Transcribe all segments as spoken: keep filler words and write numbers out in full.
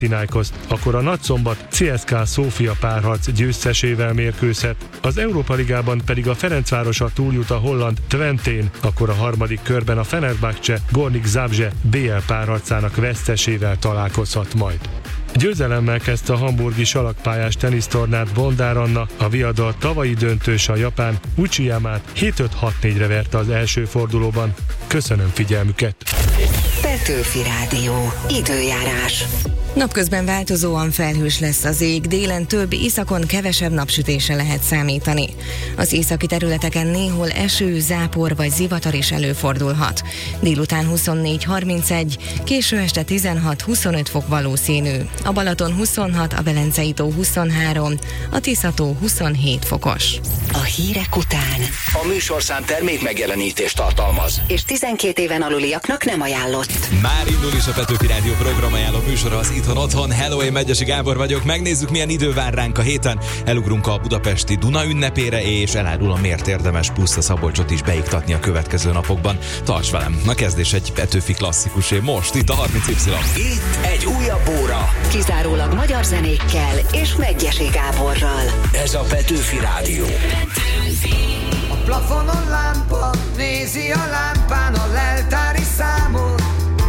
Panathinaikoszt, akkor a nagyszombat cé es ká Szófia párharc győztesével mérkőzhet, az Európa Ligában pedig a Ferencváros túljut a holland Twentén, akkor a harmadik körben a Fenerbahce Gornik Zabrze bé el párharcának vesztesével találkozhat majd. Győzelemmel kezdte a hamburgi salakpályás tenisztornát Bondár Anna, a viadal tavalyi döntős a japán Uchiyamát hét öt hat négyre verte az első fordulóban. Köszönöm figyelmüket! Petőfi Rádió. Időjárás. Napközben változóan felhős lesz az ég, délen több, északon kevesebb napsütésre lehet számítani. Az északi területeken néhol eső, zápor vagy zivatar is előfordulhat. Délután huszonnégy harmincegy, késő este tizenhat huszonöt fok valószínű. A Balaton huszonhat, a Velencei tó huszonhárom, a Tisza-tó huszonhét fokos. A hírek után a műsorszám termék megjelenítést tartalmaz, és tizenkét éven aluliaknak nem ajánlott. Már indul is a Petőfi Rádió programajánló műsora, az Itthon Otthon. Hello, én Megyesi Gábor vagyok. Megnézzük, milyen idő vár ránk a héten. Elugrunk a budapesti Duna ünnepére, és elárulom, miért érdemes Puszta Szabolcsot is beiktatni a következő napokban. Tarts velem! A kezdés egy Petőfi klasszikusé most, itt a harminc Y. Itt egy újabb óra. Kizárólag magyar zenékkel és Megyesi Gáborral. Ez a Petőfi Rádió. A plafonon lámpa nézi a lámpán a leltári számot.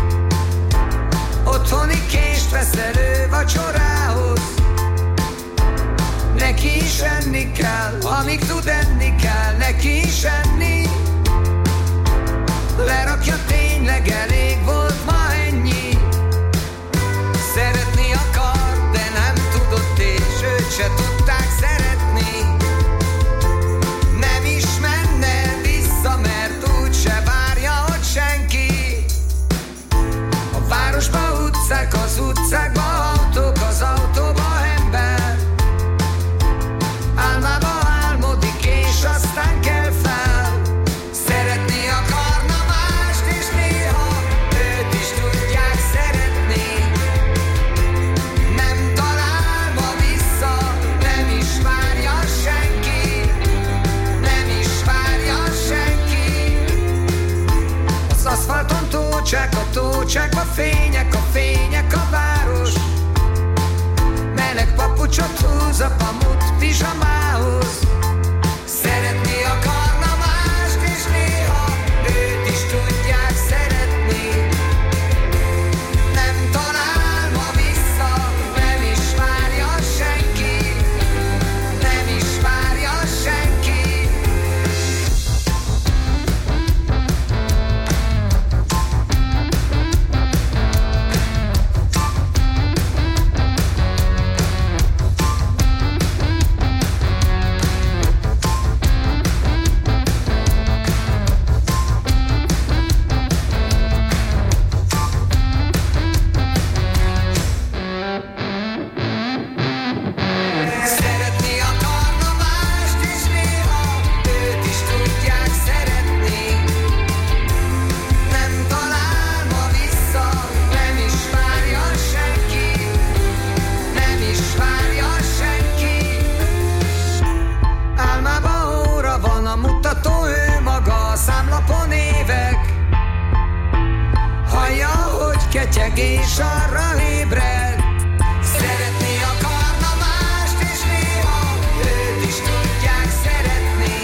Otthoni kést vesz elő vacsorához. Neki is enni kell, amíg tud enni kell, neki is enni. Lerakja, tényleg elég volt ma ennyi. Szeretni akar, de nem tudott, és őt se tudták szeretni. Nem is menne vissza, mert úgyse várja ott senki. A városba utcák, az utcákba autók, az autóba ember. Álmába álmodik, és aztán kell fel. Szeretni akarna mást, és néha őt is tudják szeretni. Nem talál ma vissza, nem is várja senki. Nem is várja senki. Az aszfalton tócsák, a tócsákba fények, a fények a város. Meleg papucsot húz a pamut pizsamához. Szeretni akarna mást, és néha őt is tudják szeretni. Nem talál ma vissza, nem is várja senki. Nem is várja senki. Szeretni akarna mást, és néha őt is tudják szeretni. Nem talál ma vissza, nem is várja senki. Nem is várja senki. Álmában óra van, a mutató ő maga, a számlapon évek. Hallja, hogy ketyeg, és arra ébred. Szeretni akarna mást, és néha őt is tudják szeretni.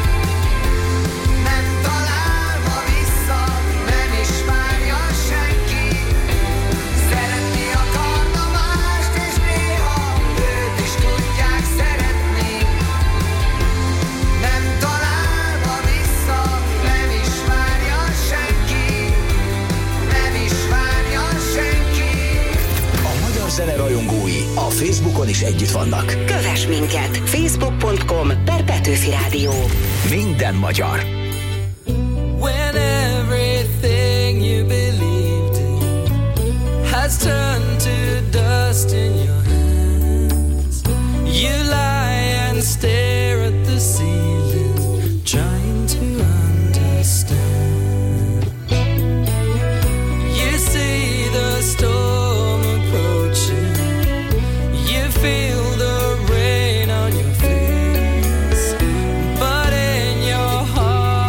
Nem talál ma vissza, nem is várja senki. Szeretni akarna mást, és néha őt is tudják szeretni. Nem talál ma vissza, nem is várja senki. Nem is várja senki. A magyar zene rajongói a Facebookon is együtt vannak. Kövess minket! facebook pont com per Petőfi Rádió. Minden magyar. When everything you believed in has turned to dust in your hands, you lie and stare at the ceiling, trying to understand. You see the storm approaching, you feel the rain on your face, but in your heart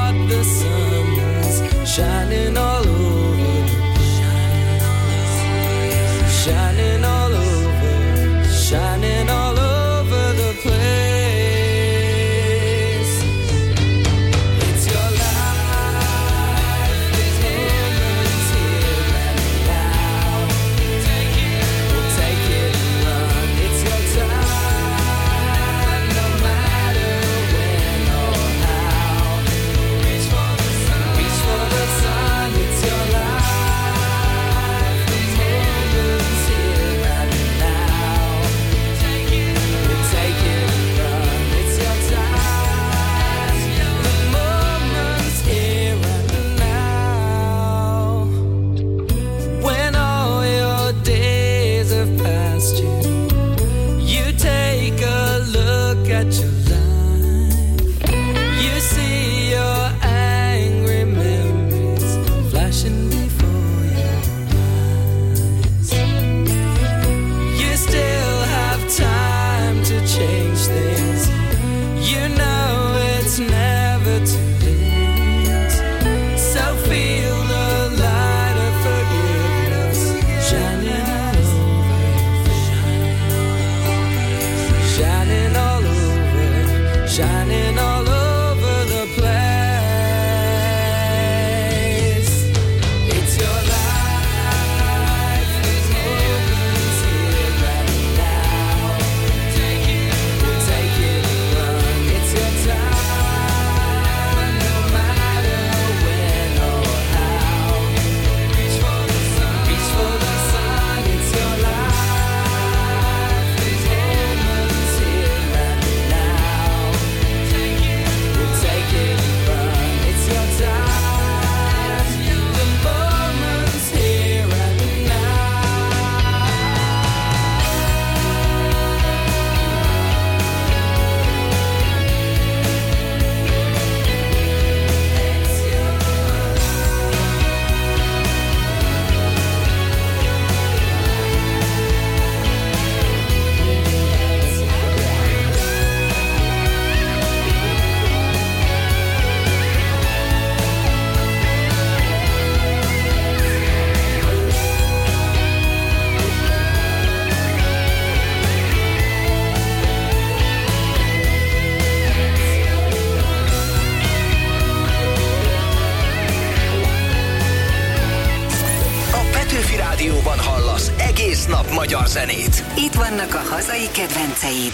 magyar zenét. Itt vannak a hazai kedvenceid.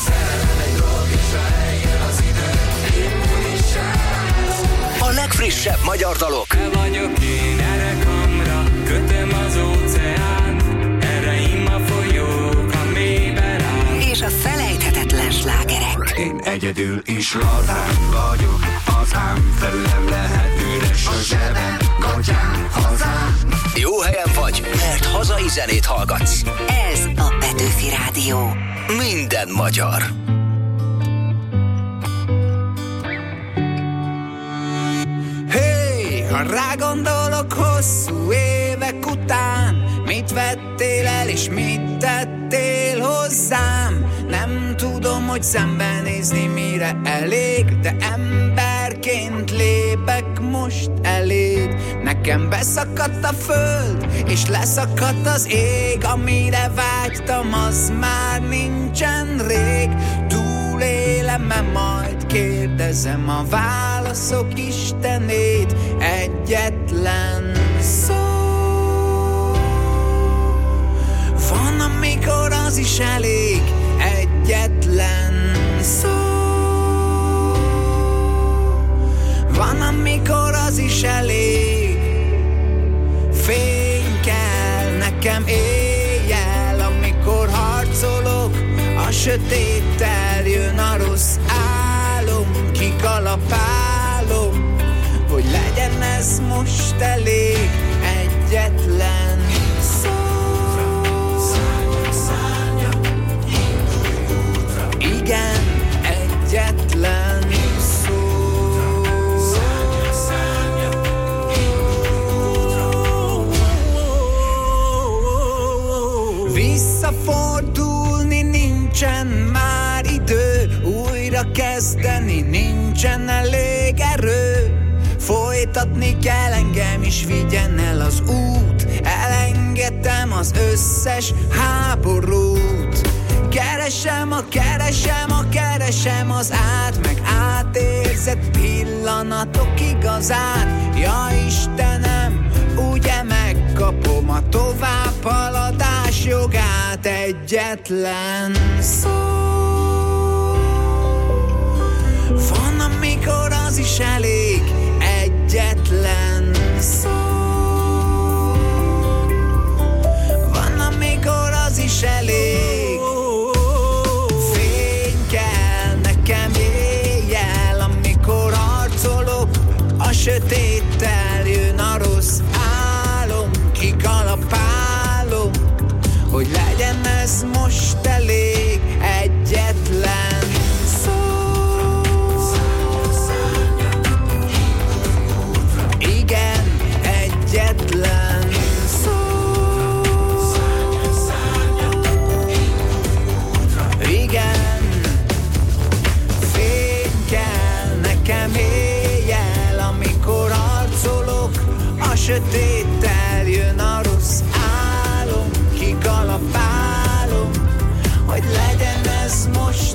A legfrissebb magyar dalok. Te vagyok én, erre kamra, kötöm az óceánt, erre imma folyók a mélyben áll. És a felejthetetlen slágerek. Én egyedül is lazán vagyok, hazám felülem lehet üres a zsebem, gatyám, hazám. Jó helyen vagy, mert hazai zenét hallgatsz. Ez a Petőfi Rádió. Minden magyar. Hey, ha rágondolok hosszú évek után, mit vettél el és mit tettél hozzám? Nem tudom, hogy szembenézni mire elég, de emberként lépek most eléd. Nekem beszakadt a föld, és leszakadt az ég, amire vágytam, az már nincsen rég. Túlélem-e majd, kérdezem a válaszok istenét, egyetlen szó. Van, amikor az is elég, egyetlen szó. Van, amikor az is elég, fény kell nekem éjjel, amikor harcolok, a sötéttel jön a rossz álom, kikalapálom, hogy legyen ez most elég, egyetlen szó. Igen, egyetlen szó. Visszafordulni nincsen már idő, újra kezdeni nincsen elég erő. Folytatni kell, engem is vigyen el az út, elengedtem az összes háborút. Keresem, a keresem, a keresem az át, meg átérzett pillanatok igazát. Ja Istenem, ugye megkapom a továbbhaladás jogát, egyetlen szó. Van, amikor az is elég, egyetlen szó. Van, amikor az is elég, fény kell nekem éjjel, amikor harcolok, a sötéttel jön a rossz álom, kikalapálom, hogy legyen ez most elég, egyetlen szó. Igen, egyetlen szó. Igen, fény kell nekem éjjel, amikor harcolok, a sötéttel jön a rossz álom, kikalapálom, hogy legyen ez most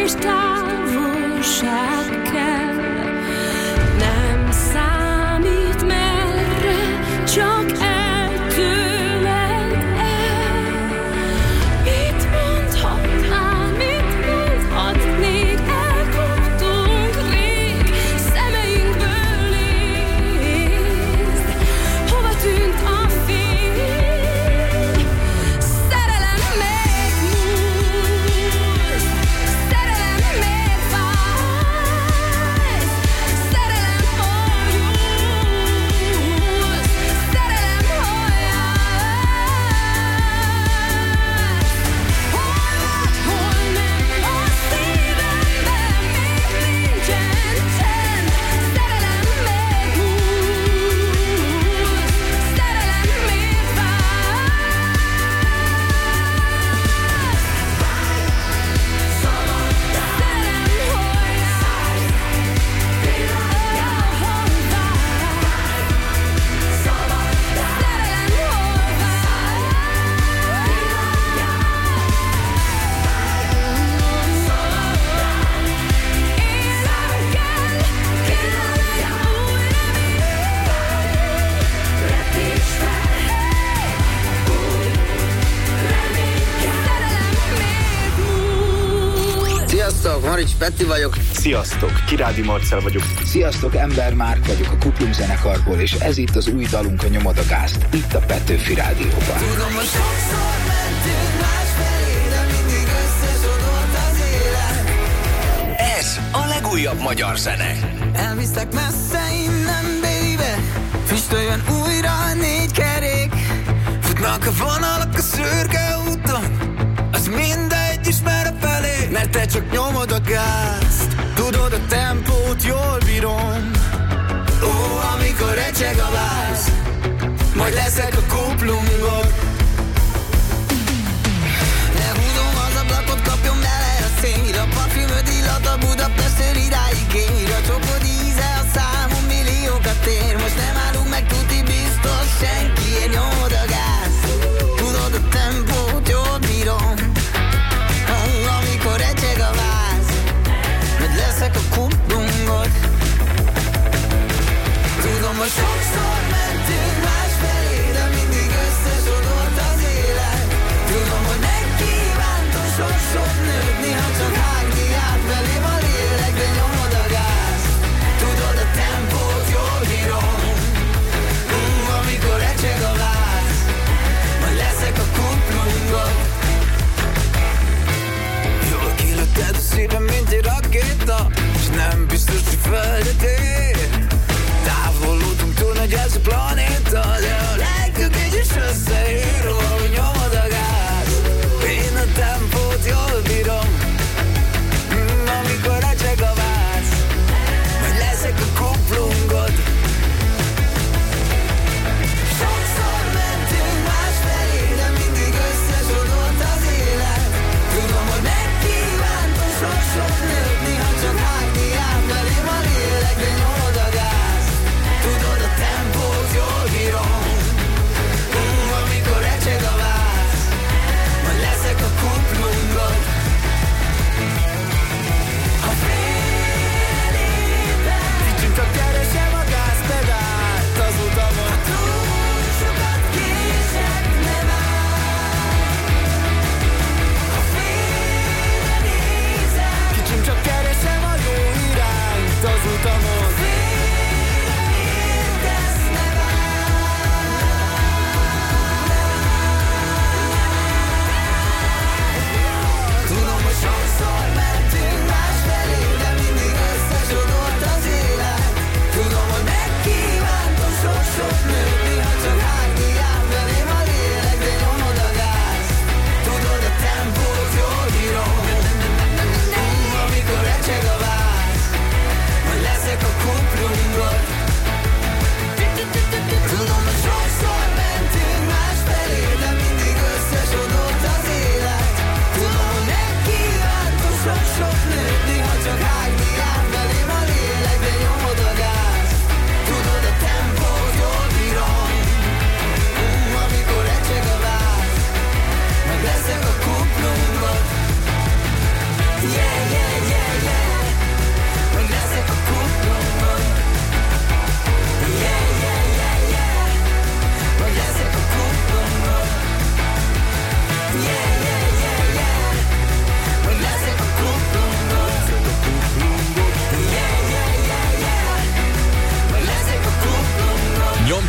és távolság kell. Nem számít merre, csak el tőled el. Mit mondhatnál, mit mondhatnék, elkoptunk rég, szemeinkből nézd, hova tűnt a fény. Szerelem még múlt, szerelem még fáj, szerelem hol júlsz, szerelem hol jársz. Hol vagy, hol nem, a szívemben még nincsen csend. Szerelem még múlt, szerelem még fáj. Szerelem hol jársz, hol vársz. Szerelem hol Sziasztok, Marics Petti vagyok. Sziasztok, Kirádi Marcell vagyok. Sziasztok, Ember Márk vagyok a Kuplung zenekarból, és ez itt az új dalunk, a Nyomod a gázt, itt a Petőfi Rádióban. Tudom, hogy sokszor mentünk másfelé, de mindig összesodort az élet. Ez a legújabb magyar zene. Elviszlek messze innen, baby. Füstöljön újra a négy kerék. Futnak a vonalak a szürke úton, az mindegy, ismer a felé. Mert te csak nyomod a gázt, tudod a tempót, jól bírom. Ó, amikor recseg a váz, majd leszek a kuplungod. Lehúzom az ablakot, kapjon bele a szél. A parfümöd illat a Budapestről idáig ér. A csopod íze a számom milliókat ér. Most nem állunk meg, tuti biztos senkiért. Nyomod a gáz, tudod a tempót, jól bírom. Ó, amikor recseg a váz, majd leszek a kuplungod. Tudom, hogy sokszor mentünk másfelé, de mindig összesodort az élet. Tudom, hogy megkívántam sok-sok nőt, ha csak hágni át velém a lélek, de nyomod a gáz. Tudod a tempót, jól bírom. Ú, amikor recseg a váz, majd leszek a kuplungod. Jól kilőtted a szívem, mint egy rakéta, s nem biztos, hogy földet ér. Távolodunk túl nagy ez a planéta, de a lelkük így is összeér. Valahogy nyomod a gáz, én a tempót jól bírom. mm, Amikor recseg a váz, majd leszek a kuplungod. Sokszor mentünk másfelé, de mindig összesodort az élet. Tudom, hogy megkívántam sok-sok nőt, ha csak hágni át velém a lélek, de nyomod a gáz. Tudod a tempót, jól bírom. Ú, amikor recseg a váz, majd leszek a kuplungod. Ha félélében kicsit csak keresem a gázpedált az utamon. Ha túl sokat kések, ne várj. Ha félre nézem, kicsit csak keresem a jó irányt az utamon. Tudom, hogy sokszor mentünk másfelé, de mindig összesodort az élet. Tudom, hogy megkívántam sok-sok nőt, ha csak hágni át velém a lélek, de nyomod a gáz. Tudod a tempót, jól bírom. Ú, amikor recseg a váz, majd leszek a kuplungod. Tudom, hogy sokszor mentünk másfelé, de mindig összesodort az élet. Tudom, hogy megkívántam sok-sok nőt, ha csak hágni át velém a lélek, de nyomod a gáz. Tudod a tempót, jól bírom. Ú, amikor recseg a váz, meg leszek a kuplungod. Yeah, yeah,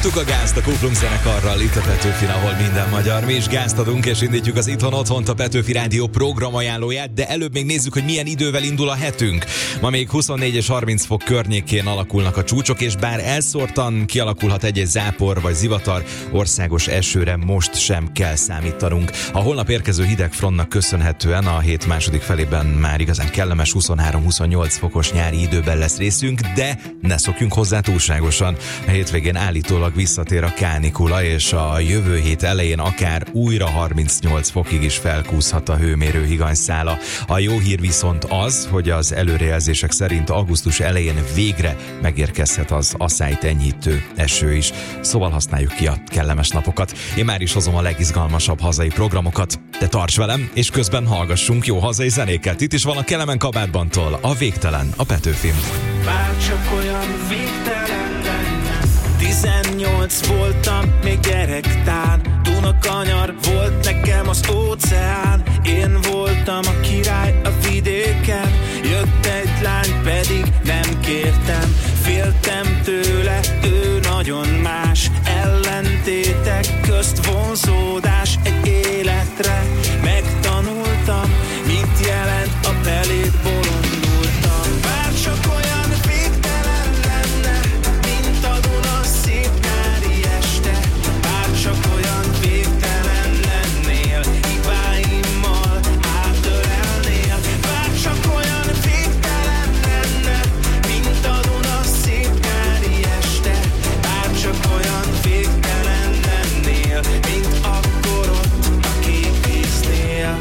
Adtuk a gázt a Kuplung zenekarral itt a Petőfin, ahol minden magyar. Mi is gázt adunk, és indítjuk az Itthon Otthont, a Petőfi Rádió programajánlóját, de előbb még nézzük, hogy milyen idővel indul a hetünk. Ma még huszonnégy és harminc fok környékén alakulnak a csúcsok, és bár elszórtan kialakulhat egy-egy zápor vagy zivatar, országos esőre most sem kell számítanunk. A holnap érkező hideg frontnak köszönhetően a hét második felében már igazán kellemes huszonhárom-huszonnyolc fokos nyári időben lesz részünk, de ne szokjunk hozzá túlságosan. A hétvégén állítólag visszatér a kánikula, és a jövő hét elején akár újra harmincnyolc fokig is felkúszhat a hőmérő higanyszála. A jó hír viszont az, hogy az előrejelzések szerint augusztus elején végre megérkezhet az asszályt enyhítő eső is. Szóval használjuk ki a kellemes napokat. Én már is hozom a legizgalmasabb hazai programokat, de tarts velem, és közben hallgassunk jó hazai zenéket. Itt is van a Kelemen Kabátbantól a Végtelen, a Petőfin. Bárcsak olyan végtelen lenne. Tizennyolc voltam, még gyerektán. Dunakanyar volt nekem az óceán. Én voltam a király a vidéken. Jött egy lány, pedig nem kértem. Féltem tőle, ő nagyon más. Ellentétek közt vonzódás egy életre. Megtanultam, mit jelent a belét bolondultam. Bárcsak olyan végtelen lenne, mint a Duna szép nyári este. Bárcsak olyan végtelen lennél, hibáimmal átölelnél. Bárcsak olyan végtelen lenne, mint a Duna szép nyári este. Bárcsak olyan végtelen lennél, mint akkor ott a kék víznél.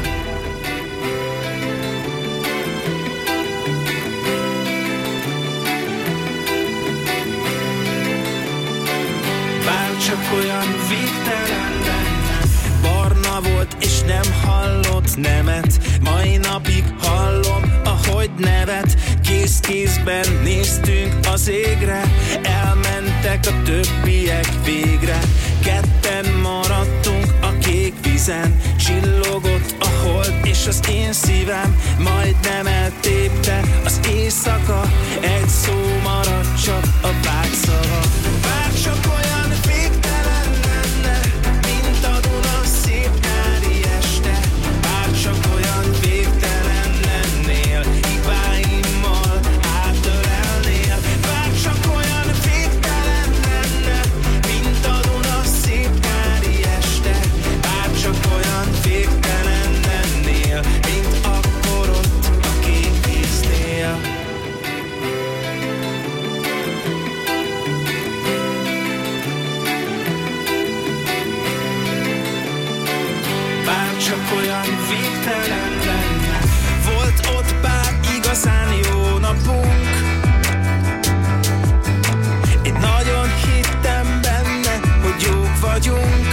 Bárcsak olyan végtelen lenne. Barna volt és nem hallott nemet. Mai napig hallom, ahogy nevet. Kéz-kézben néztünk az égre. Elmentek a többiek végre. Ketten maradtunk a kék vízen. Csillogott a hold és az én szívem majdnem eltépte az éjszaka. Egy szó maradt, csak a vágyszava. Bárcsak olyan végtelen lenne, mint a Duna szép nyári este. Bárcsak olyan végtelen lennél, hibáimmal átölelnél. Bárcsak olyan végtelen lenne, mint a Duna szép nyári este. Bárcsak olyan végtelen lennél, mint akkor ott a kék víznél. Bárcsak olyan végtelen lenne. Volt ott pár igazán jó napunk. Én nagyon hittem benne, hogy jók vagyunk.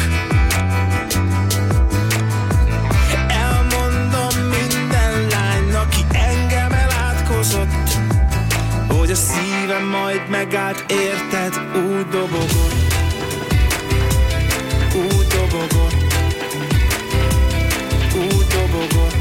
Elmondom minden lánynak, ki engem elátkozott, hogy a szívem majd megállt, érted? Úgy dobogott, úgy dobogott, úgy dobogott,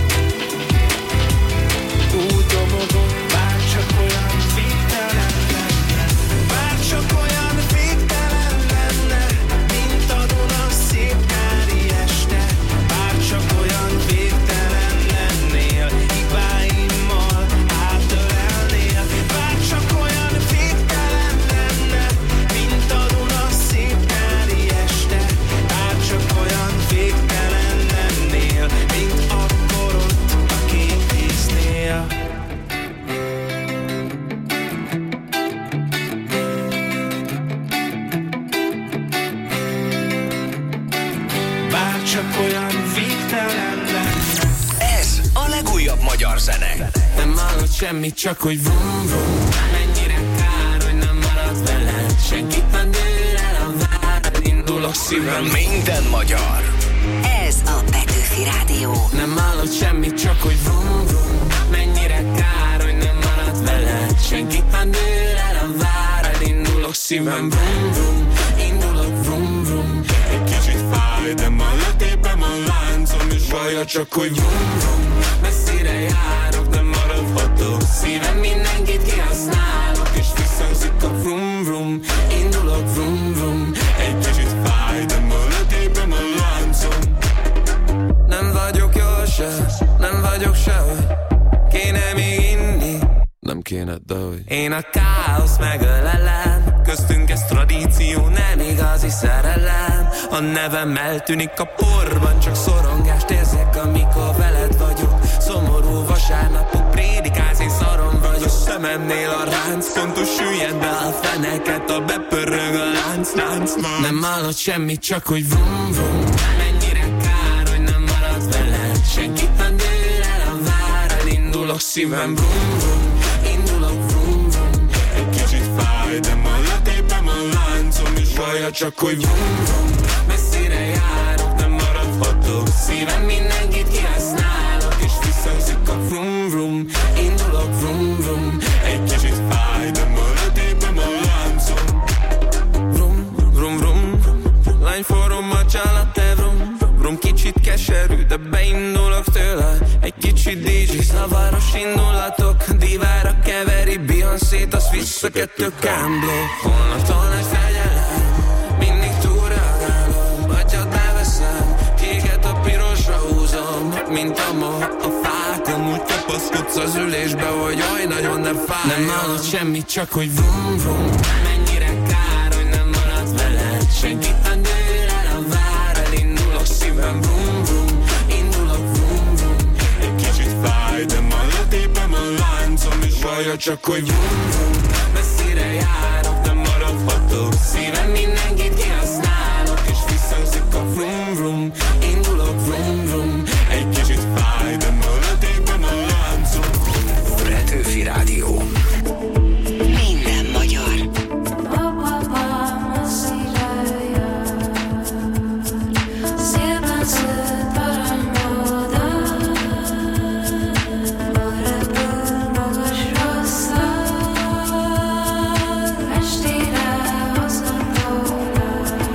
úgy dobogott. Bárcsak olyan végtelen lenne, bárcsak olyan végtelen lenne, mint a Duna szép nyári este. Bárcsak olyan végtelen lennél, hibáimmal átölelnél. Bárcsak olyan végtelen lenne, mint a Duna szép nyári este. Bárcsak olyan végtelen lennél, mint akkor ott a kék víznél. Bárcsak olyan végtelen lenne. Ez a legújabb magyar zene. Nem hallott semmit, csak hogy vum vum. Mennyire kár, hogy nem marad veled. Senkit nem dől el a vár. Indulok szívem. Minden magyar. Ez a Petőfi Rádió. Nem hallott semmit, csak hogy vum vum. Mennyire kár, hogy nem marad veled. Senkit nem dől el a vár. Indulok szívem. Vum vum. Indulok vum vum. Egy kicsit fáj, de ma letépem a láncom. És vaja csak hogy vum vum. Messzire járok, de maradhatok. Szívem mindenkit kihasználok, és visszhangzik a vrum vrum. Indulok vrum vrum. Egy nem kéne, de hogy... Én a káosz megölelem, köztünk ez tradíció, nem igazi szerelem. A nevem eltűnik a porban, csak szorongást érzek, amikor veled vagyok. Szomorú vasárnapok, prédikálsz, én szarom vagyok. Szememnél a ránc, pontos süllyed be a feneket, a bepörög a lánc, lánc, lánc. Nem hallod semmit, csak hogy vrum, vrum. Mennyire kár, hogy nem marad veled. Senkit nem dől el a vár, elindulok szívem, vrum, vrum. Indulok, vrum, vrum. Egy kicsit fáj, de majd letépem a láncom, és hallja csak, hogy vrum, vrum. Messzire járok, nem maradhatok. Szívem mindenkit kihasználok, és visszhangzik a vrum, vrum. Indulok, vrum, vrum. Egy kicsit fáj, de majd letépem a láncom. Vrum, vrum, vrum. Lány forrom a csálatte, vrum, vrum. Kicsit keserű, de beindulok tőle. Egy kicsit dé dzsé, zavaros indulatok. Divára keveri Beyoncé-t, azt vissza kettő kámbló. Holnaptól nagy fegyelem, mindig túlreagálom. Atyat beveszem, kéket a pirosra húzom. Mint a ma a fákon, úgy kapaszkodsz az ülésbe, hogy jaj, nagyon ne fáj. Nem hallod semmit, csak hogy vrum, vrum. Mennyire kár, hogy nem marad veled. Senkit nem dől el a vár, elindulok szívem, vrum, vrum. Indulok, vrum, vrum. Egy kicsit fáj, de majd letépem a láncom, és hallja csak, hogy vrum, vrum. Messzire járok, nem maradhatok. Szívem mindenkit kihasználok, és visszhangzik a vrum, vrum. Indulok, vrum, vrum. Egy kicsit fáj, de majd letépem a láncom. Petőfi Rádió. Minden magyar. Estére hozom róla.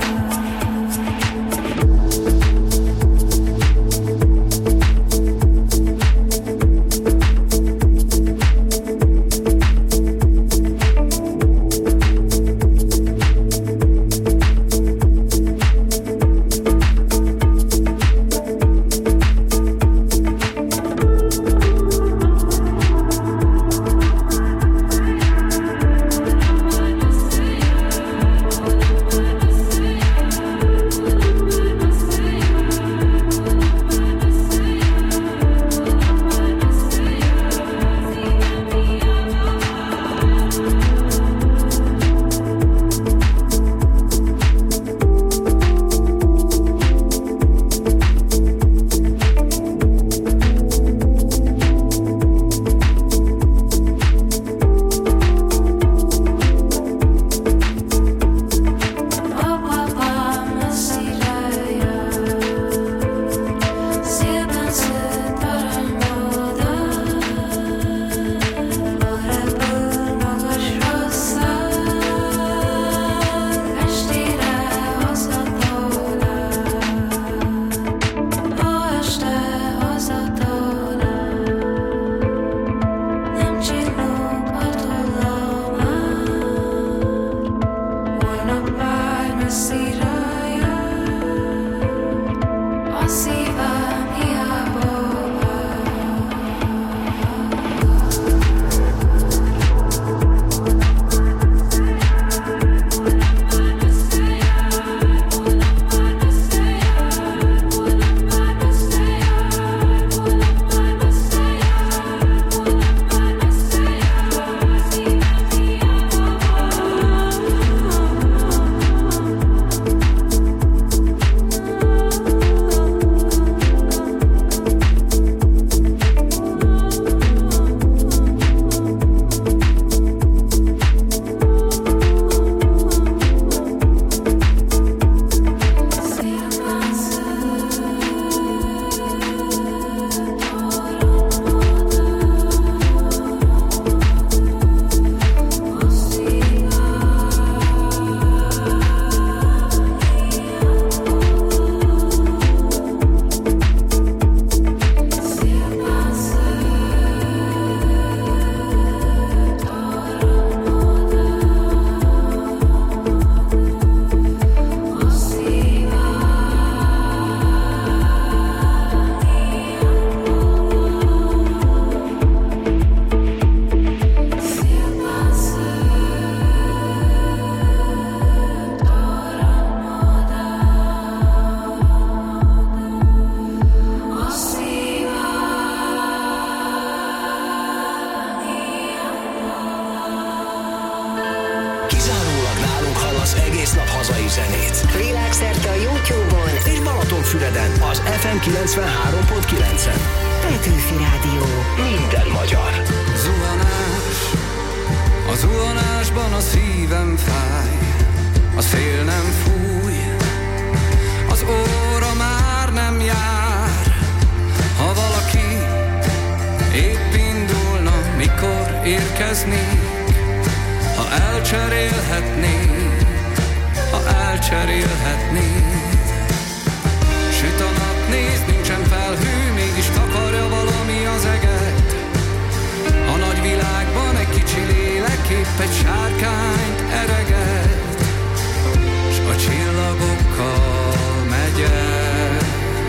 Kizárólag nálunk hallasz egész nap hazai zenét. Világszerte a YouTube-on És Balatonfüreden az ef em kilencvenhárom pont kilencen. Petőfi Rádió. Minden magyar. Zuhanás, a zuhanásban a szívem fáj, a szél nem fúj, az óra már nem jár. Ha valaki épp indulna, mikor érkeznék, ha elcserélhetnék, ha elcserélhetnék. Süt a nap, nézd, nincsen felhő, mégis takarja valami az eget. A nagy világban egy kicsi lélek épp egy sárkányt ereget, s a csillagokkal megyek.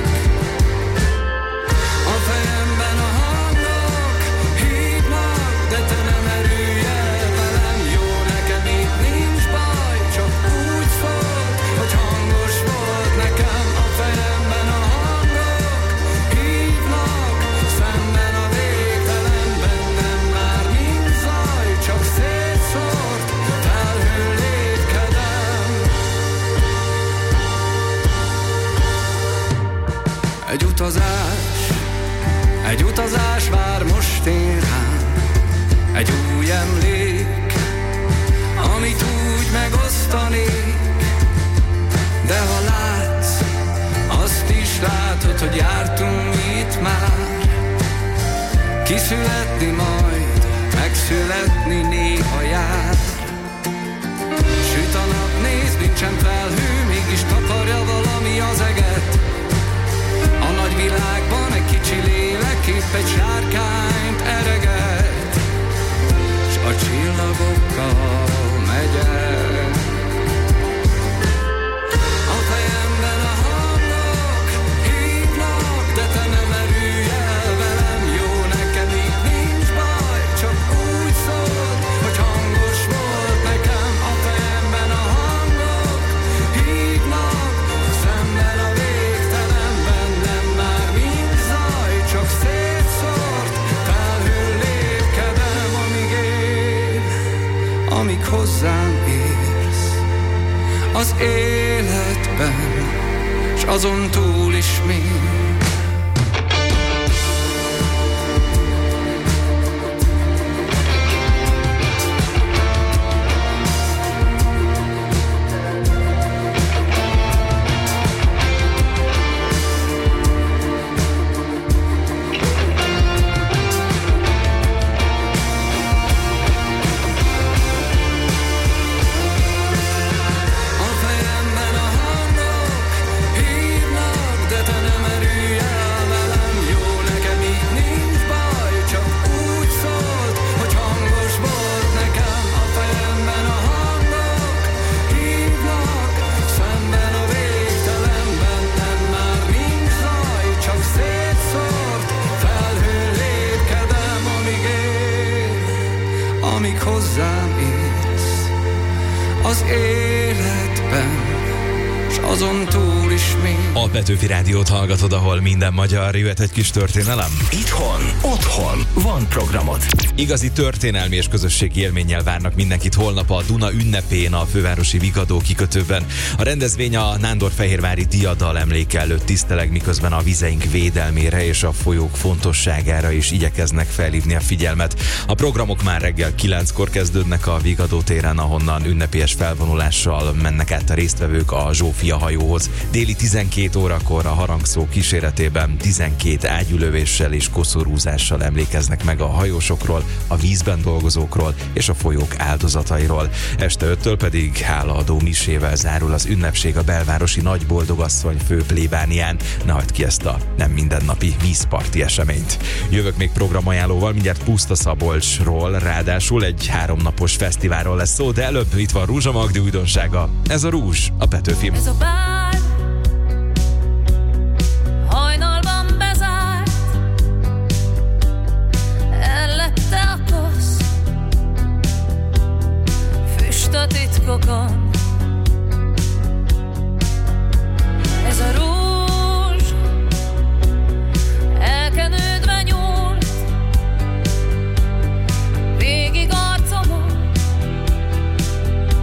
A fejemben a hangok hívnak, de te nem erülj el velem. Jó, nekem itt nincs baj, csak úgy szólt, hogy hangos volt nekem. A fejemben a hangok hívnak, szemben a végtelenben nem már nincs zaj, csak szétszórt felhő lépkedem. Egy utazás, egy utazás vár most én rám, egy új emlék, amit úgy megosztanék. De ha látsz, azt is látod, hogy jártunk itt már. Kiszületni majd, megszületni néha jár. Süt a nap, nézd, nincsen felhő, mégis takarja valami az eget. A nagy világban egy kicsi lélek épp egy sárkányt ereget, s a csillagokkal megyek. A fejemben a hangok hívnak, de te nem erülj el velem. Jó, nekem itt nincs baj, csak úgy szól, hogy hangos volt nekem. A fejemben a hangok hívnak, szemben a végtelenben nem már nincs zaj, csak szétszórt felhő lépkedem, amíg él, amíg hozzám érsz az életben, s azon túl is még. A fejemben a hangok hívnak, de te nem erülj el velem. Jó, nekem itt nincs baj, csak úgy szólt, hogy hangos volt nekem. A fejemben a hangok hívnak, szemben a végtelenben nem már nincs zaj, csak szétszórt felhő lépkedem, amíg él, amíg hozzám érsz az életben, s azon túl is még. A Petőfi Rádiót hallgatod, ahol minden magyar. Jöhet egy kis történelem. Itthon, otthon van programod. Igazi történelmi és közösségi élménnyel várnak mindenkit holnap a Duna ünnepén a fővárosi Vigadó kikötőben. A rendezvény a nándorfehérvári diadal emléke előtt tiszteleg, miközben a vizeink védelmére és a folyók fontosságára is igyekeznek felhívni a figyelmet. A programok már reggel kilenckor kezdődnek a Vigadó téren, ahonnan ünnepélyes felvonulással mennek át a résztvevők a Zsófia hajóhoz. Déli tizenkét órakor a harangszó kíséretében tizenkét ágyúlövéssel és koszorúzással emlékeznek meg a hajósokról, a vízben dolgozókról és a folyók áldozatairól. Este öttől pedig hálaadó misével zárul az ünnepség a belvárosi Nagyboldogasszony fő plébánián. Ne hagyd ki ezt a nem mindennapi vízparti eseményt. Jövök még programajánlóval, mindjárt Pusztaszabolcsról, ráadásul egy háromnapos fesztiválról lesz szó, de előbb itt van Rúzsa Magdi újdonsága. Ez a Rúzs, a Petőfi. Ez a bár hajnalban bezárt, ellette a kosz, füst a titkokon. Ez a rúzs elkenődve nyúlt végig arcomon,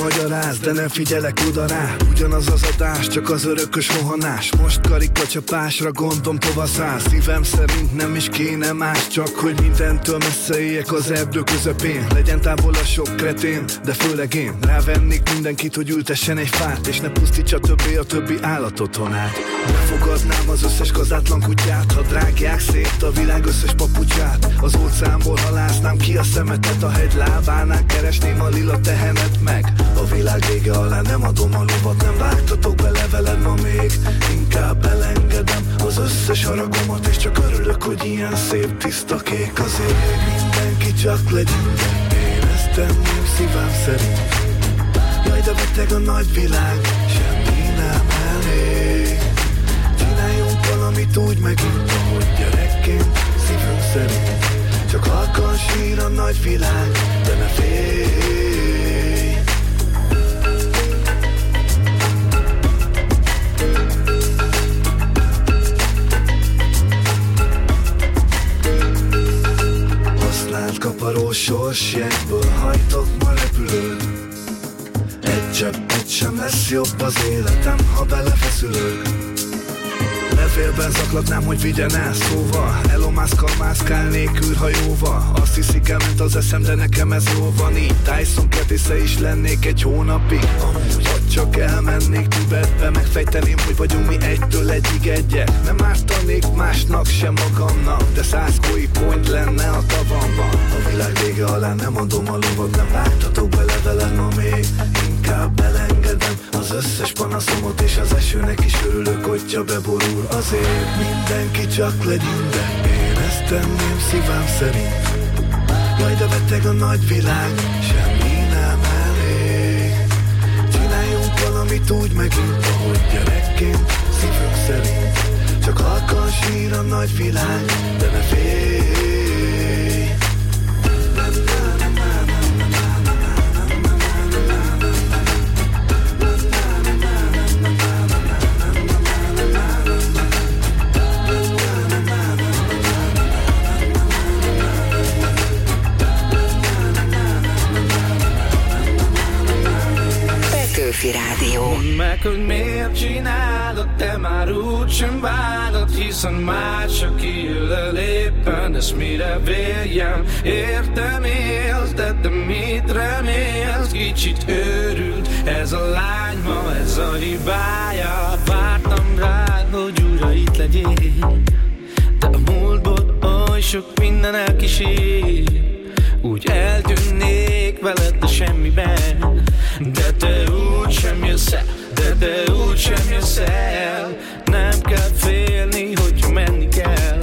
magyaráz, de nem figyelek oda rá. Ugyanaz az adás, csak az örökös rohanás. Most karikacsapásra gondom tovaszáll. Szívem szerint nem is kéne más, csak hogy mindentől messze éljek az erdő közepén. Legyen távol a sok kretén, de főleg én. Rávennék mindenkit, hogy ültessen egy fát, és ne pusztítsa többé a többi állat otthonát. Befogadnám az összes gazátlan kutyát, ha drágják szét a világ összes papucsát. Az óceánból halásznám ki a szemetet, a hegy lábánál keresném a lila tehenet meg. A világ vége alá nem adom a lovat, nem vágtatok bele veled ma még. Inkább elengedem az összes haragomat, és csak örülök, hogy ilyen szép tiszta kék az ég. Mindenki csak legyen, én ezt tenném szívem szerint. Jaj, de beteg a nagy világ, semmi nem elég. Csináljunk valamit úgy megint, ahogy gyerekként szívünk szerint. Csak halkan sír a nagy világ, de ne félj. Használt kaparós sorsjegyből hajtok ma repülőt. Egy cseppet sem lesz jobb az életem, ha belefeszülök. Levélben zaklatnám, hogy vigyen el szóval. Elomászkal mászkálnék űrhajóval. Azt hiszik elment az eszem, de nekem ez jól van így. Tyson Curtis-e is lennék egy hónapig. Amúgy vagy csak elmennék Tibetbe, megfejteném, hogy vagyunk mi egytől egyig egyek. Nem ártanék másnak, sem magamnak, de száz koi point lenne a tavamban. A világ vége alá nem adom a lovat, nem vágtatok bele velem ma még. Inkább elengedem az összes panaszomat, és az esőnek is örülök, hogyha beborul az ég. Mindenki csak legyen, de én ezt tenném szívem szerint. Jaj, de beteg a nagy világ, semmi nem elég. Csináljunk valamit úgy megint, ahogy gyerekként szívünk szerint. Csak halkan sír a nagy világ, de ne félj. Petőfi Rádió. Mondd meg, hogy miért csinálod, te már úgysem bánod, hiszen mások kijön éppen, ezt mire véljem. Értem élsz, de te mit remélsz? Kicsit őrült ez a lány ma, ez a hibája. Vártam rád, hogy újra itt legyél, de a múltból oly sok minden elkísér. Úgy eltűnnék veled a semmiben, de te úgy sem jössz el, de te úgy sem jössz el. Nem kell félni, hogyha menni kell,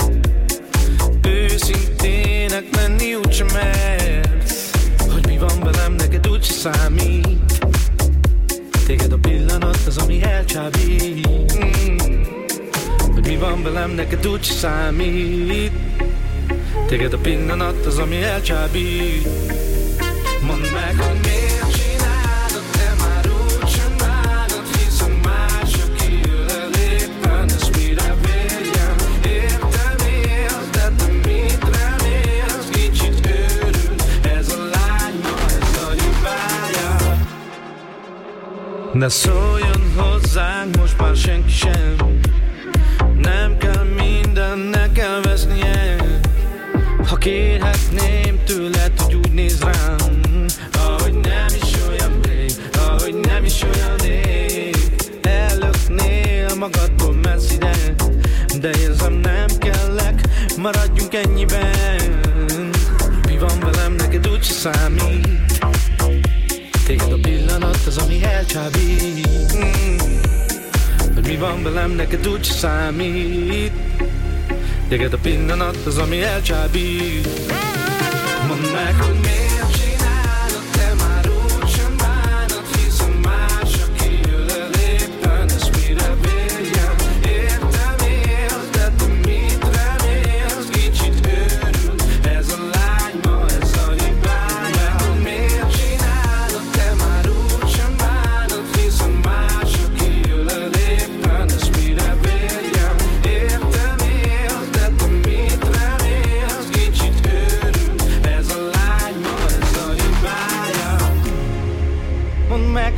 őszintének lenni úgysem mersz. Hogy mi van velem, neked úgyse számít, téged a pillanat az, ami elcsábít. mm. Hogy mi van velem, neked úgyse számít, téged a pillanat az, ami elcsábít. Mondd meg, hogy miért csinálod, te már úgysem bánod, hiszen mások kijön éppen, ezt mire véljem. Értem élsz, de te mit remélsz? Kicsit őrült ez a lány ma, ez a hibája. Ne szóljon hozzánk most már senki sem, nem kell mindennek elvesznie. Ha kérhetném tőled, hogy úgy néz rám, ahogy nem is olyan rég, ahogy nem is olyan rég. Ellöknél magadból messzire, de érzem nem kellek, maradjunk ennyiben. Mi van velem, neked úgyse számít, téged a pillanat az, ami elcsábít. mm. Hogy mi van velem, neked úgyse számít, téged a pillanat az, ami elcsábít. Mondd meg, hogy miért csinálod, te már úgysem bánod, hiszen mások kijön éppen, ezt mire véljem. Értem élsz, de te mit remélsz? Kicsit őrült ez a lány ma, ez a hibája. Hogy miért csinálod, te már úgysem bánod, hiszen mások kijön éppen, ezt mire véljem. Értem élsz, de te mit remélsz? Kicsit őrült ez a lány ma,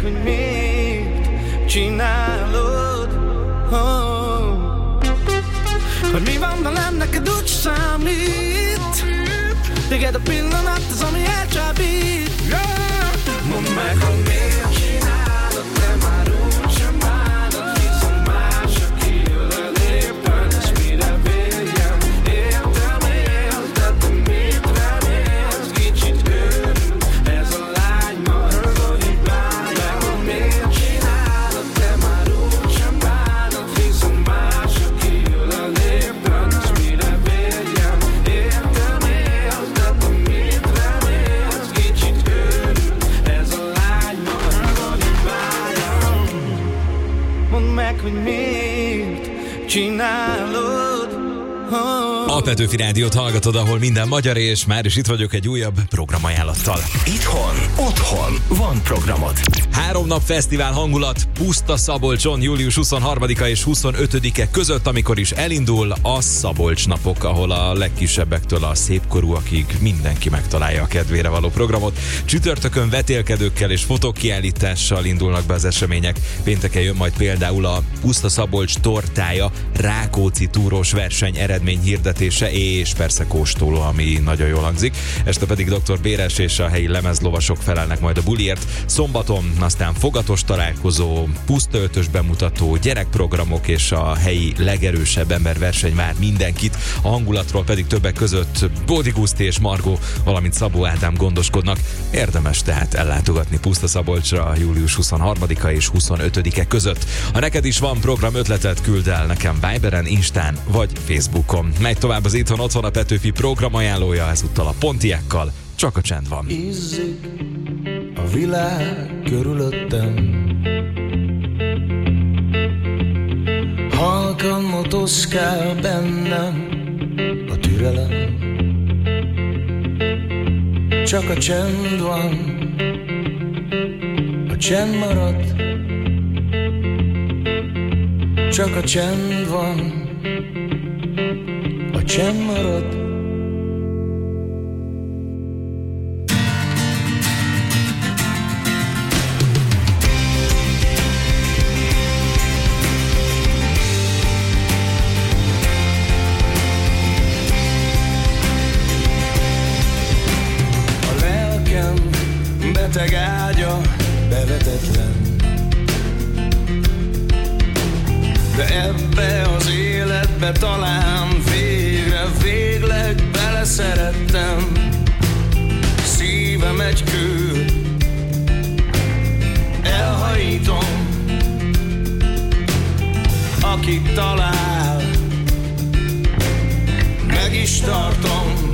hogy miért csinálod, oh. Hogy mi van velem, neked úgy számít. Téged a pillanat az, ami elcsábít, yeah. Mondd meg, hogy miért csinálod, de már úgysem bánod, viszont más, aki ölel éppen, és mire véljem. Értem, érted, de mit remélsz, kicsit őrült, ez a lány marad, hogy bánod. Meg, hogy miért csinálod, de már úgysem bánod, viszont más, aki ölel éppen, és mire véljem. Értem, érted, de mit remélsz, kicsit őrült, ez a lány marad, hogy bánod. Mondd meg, hogy miért csinálod, oh. A Petőfi Rádiót hallgatod, ahol minden magyar, és már is itt vagyok egy újabb programajánlattal. Itthon, otthon van programod. Három nap fesztivál hangulat Puszta Szabolcson július huszonharmadika és huszonötödike között, amikor is elindul a Szabolcs napok, ahol a legkisebbektől a szépkorúakig mindenki megtalálja a kedvére való programot. Csütörtökön vetélkedőkkel és fotókiállítással indulnak be az események. Pénteken jön majd például a Puszta Szabolcs tortája, Rákóczi túrós verseny eredmény hirdetése és persze kóstoló, ami nagyon jól hangzik. Este pedig doktor Béres és a helyi lemezlovasok felelnek majd a buliért. Szombaton aztán fogatos találkozó, pusztaöltös bemutató, gyerekprogramok és a helyi legerősebb emberverseny vár mindenkit. A hangulatról pedig többek között Bódi Guszti és Margó, valamint Szabó Ádám gondoskodnak. Érdemes tehát ellátogatni Puszta Szabolcsra július huszonharmadika és huszonötödike között. Ha neked is van program ötletet, küld el nekem Viberen, Instán vagy Facebookon. Megy tovább az Itthon Otthon a Petőfi programajánlója, ezúttal a Pontiakkal, Csak a csend van. Izzik a világ körülöttem, halkan motoszkál bennem a türelem. Csak a csend van, a csend marad. Csak a csend van, a csend marad. A lelkem beteg ágya bevetetlen, de ebbe az életbe talán végre, végleg beleszerettem. Szívem egy kő, elhajítom, akit talál, meg is tartom.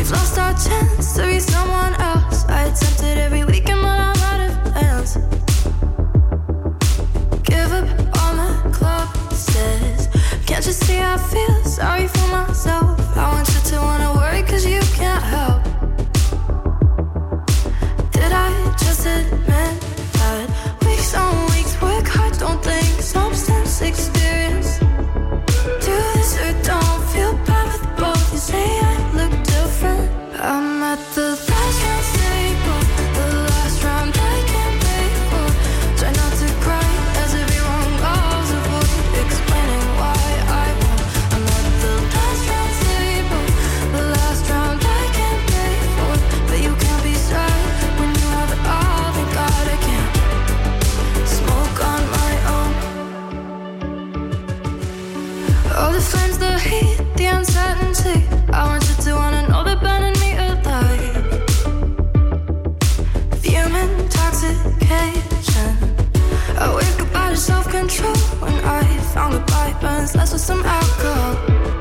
We've lost our chance to be someone else. I attempted every weekend, but I'm out of plans. Give up on the club says, can't you see I feel sorry for myself? I want you to wanna worry cause you can't help. Did I just admit that weeks on weeks work hard, don't think substance experience? Do this or don't feel bad with both. You say I look different. I'm at the last round table, the last round I can't pay for. Try not to cry as everyone goes, avoid explaining why I won't. I'm at the last round table, the last round I can't pay for. But you can't be sad when you have it all. Thank God I can't smoke on my own. All the flames, the heat, the uncertainty. I want you to wanna know they're burning me alive. Human intoxication. I wake up out of self-control when I found the pipe burns less with some alcohol.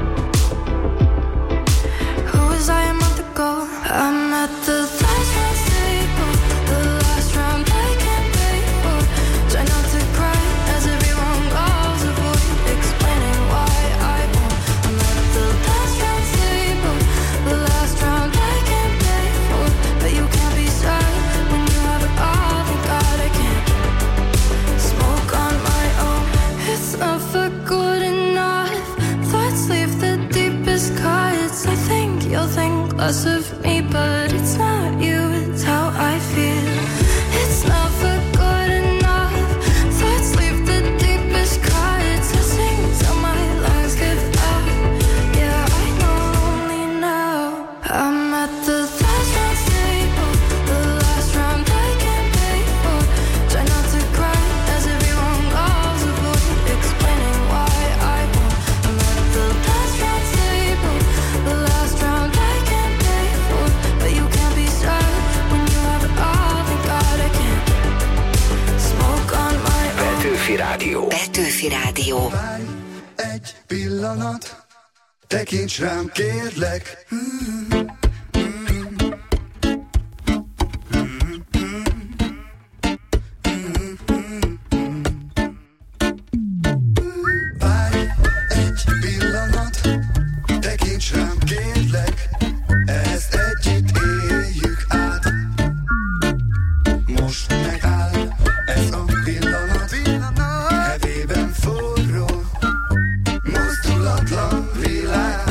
Who was I a month ago? I'm at the last round table, the last round I can't pay for. Try not to cry as everyone goes, avoid explaining why I won't. I'm at the last round table, the last round I can't pay for. But you can't be sad when you have it all. Thank God I can't smoke on my own. It's never good enough. Thoughts leave the deepest cuts. I think you'll think less of me, but it's not you, it's how I feel. It's never good enough. Thoughts leave the deepest cuts. I sing till my lungs give out. Yeah, I know only now. I'm at the last round table, the last round I can't pay for. Try not to cry as everyone goes, avoid explaining why I won't. I'm at the last round table, the last round I can't pay for. But you can't be sad when you have it all. Thank God I can't smoke on my own. Petőfi Rádió. Petőfi Rádió. Várj egy pillanat, tekints rám kérlek. Várj egy pillanat, tekints rám kérlek. Ezt együtt éljük át. Most megáll ez a pillanat, hevében forró, mozdulatlan világ.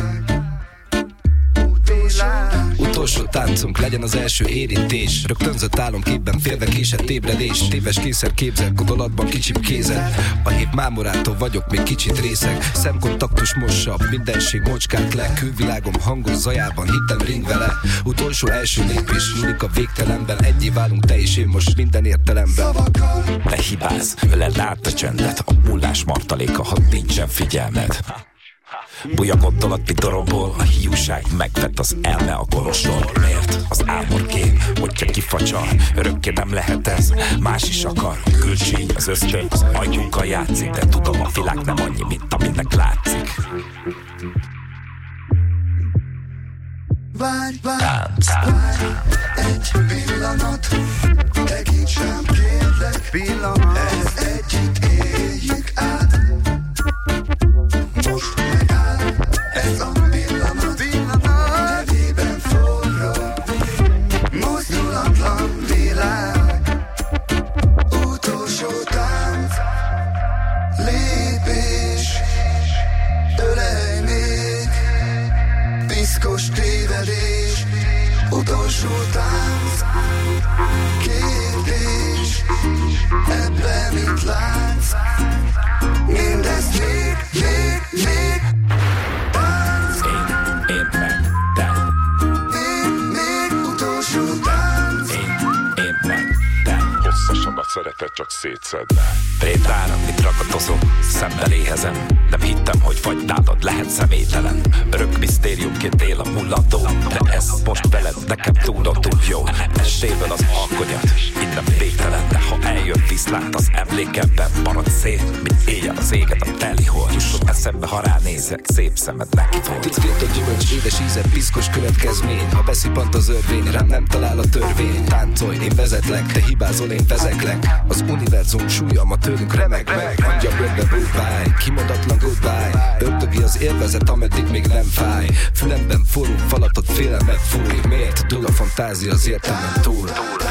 Utolsó táncunk legyen az első érintés. Rögtönzött álomképben félve késett ébredés. Téves kényszer képzelkodolatban kicsip kézen. A hép mámorától vagyok még kicsit részeg. Szemkontaktus mossa, mindenség mocskát le. Külvilágom hangos zajában hittem ring vele. Utolsó első lépés nyúlik a végtelenben. Egyé válunk te és én most minden értelemben. Ne hibázz, öleld át a csendet. A mullás martaléka, ha nincsen figyelmed. Bújja gondolat, mint doromból. A hiúság megvett az elme a kolostól. Miért? Az álmorkém, hogyha kifacsar. Örökké nem lehet ez, más is akar. Külcsíny, az ösztön, az agyunkkal játszik. De tudom, a világ nem annyi, mint aminek látszik. Várj, várj, várj egy pillanat, tekints rám kérlek. Pillanat, ezt együtt éljük át. Most megáll ez a pillanat, hevében forró, mozdulatlan világ. Utolsó tánc, lépés, ölej még, piszkos tévedés. Utolsó tánc, kérdés, ebben mit látsz? Mindezt még, még, még tánc. Én, én meg te. Még, még utolsó tánc. Én, én meg te. Hosszasabb a szeretet, csak szétszedve. Réd áramlik, ragadozom, szemben éhezem. Nem hittem, hogy vagy nálad lehet személytelen. Örök misztériumként él a mullató. De ez most veled nekem tudod túl jó. Eséből az alkonyat, innen végtelen, de ha eljön viszlát az emlékemben marad szét, mint éjjel az éget a telihold. Jusson eszembe, ha ránézek, szép szemed neki volt. Tisztét a gyümölcs, édes íze, piszkos következmény. Ha beszippant az örvény, rám nem talál a törvény. Táncolj, én vezetlek, te hibázol, én vezeklek. Az univerzum súlyama tőlünk remeg meg. Mondja bőrbe goodbye, kimondatlan goodbye. Ördögi az élvezet, ameddig még nem fáj. Fülemben forró falatot félelmet fúj. Miért dől a fantázia az értelmen túl?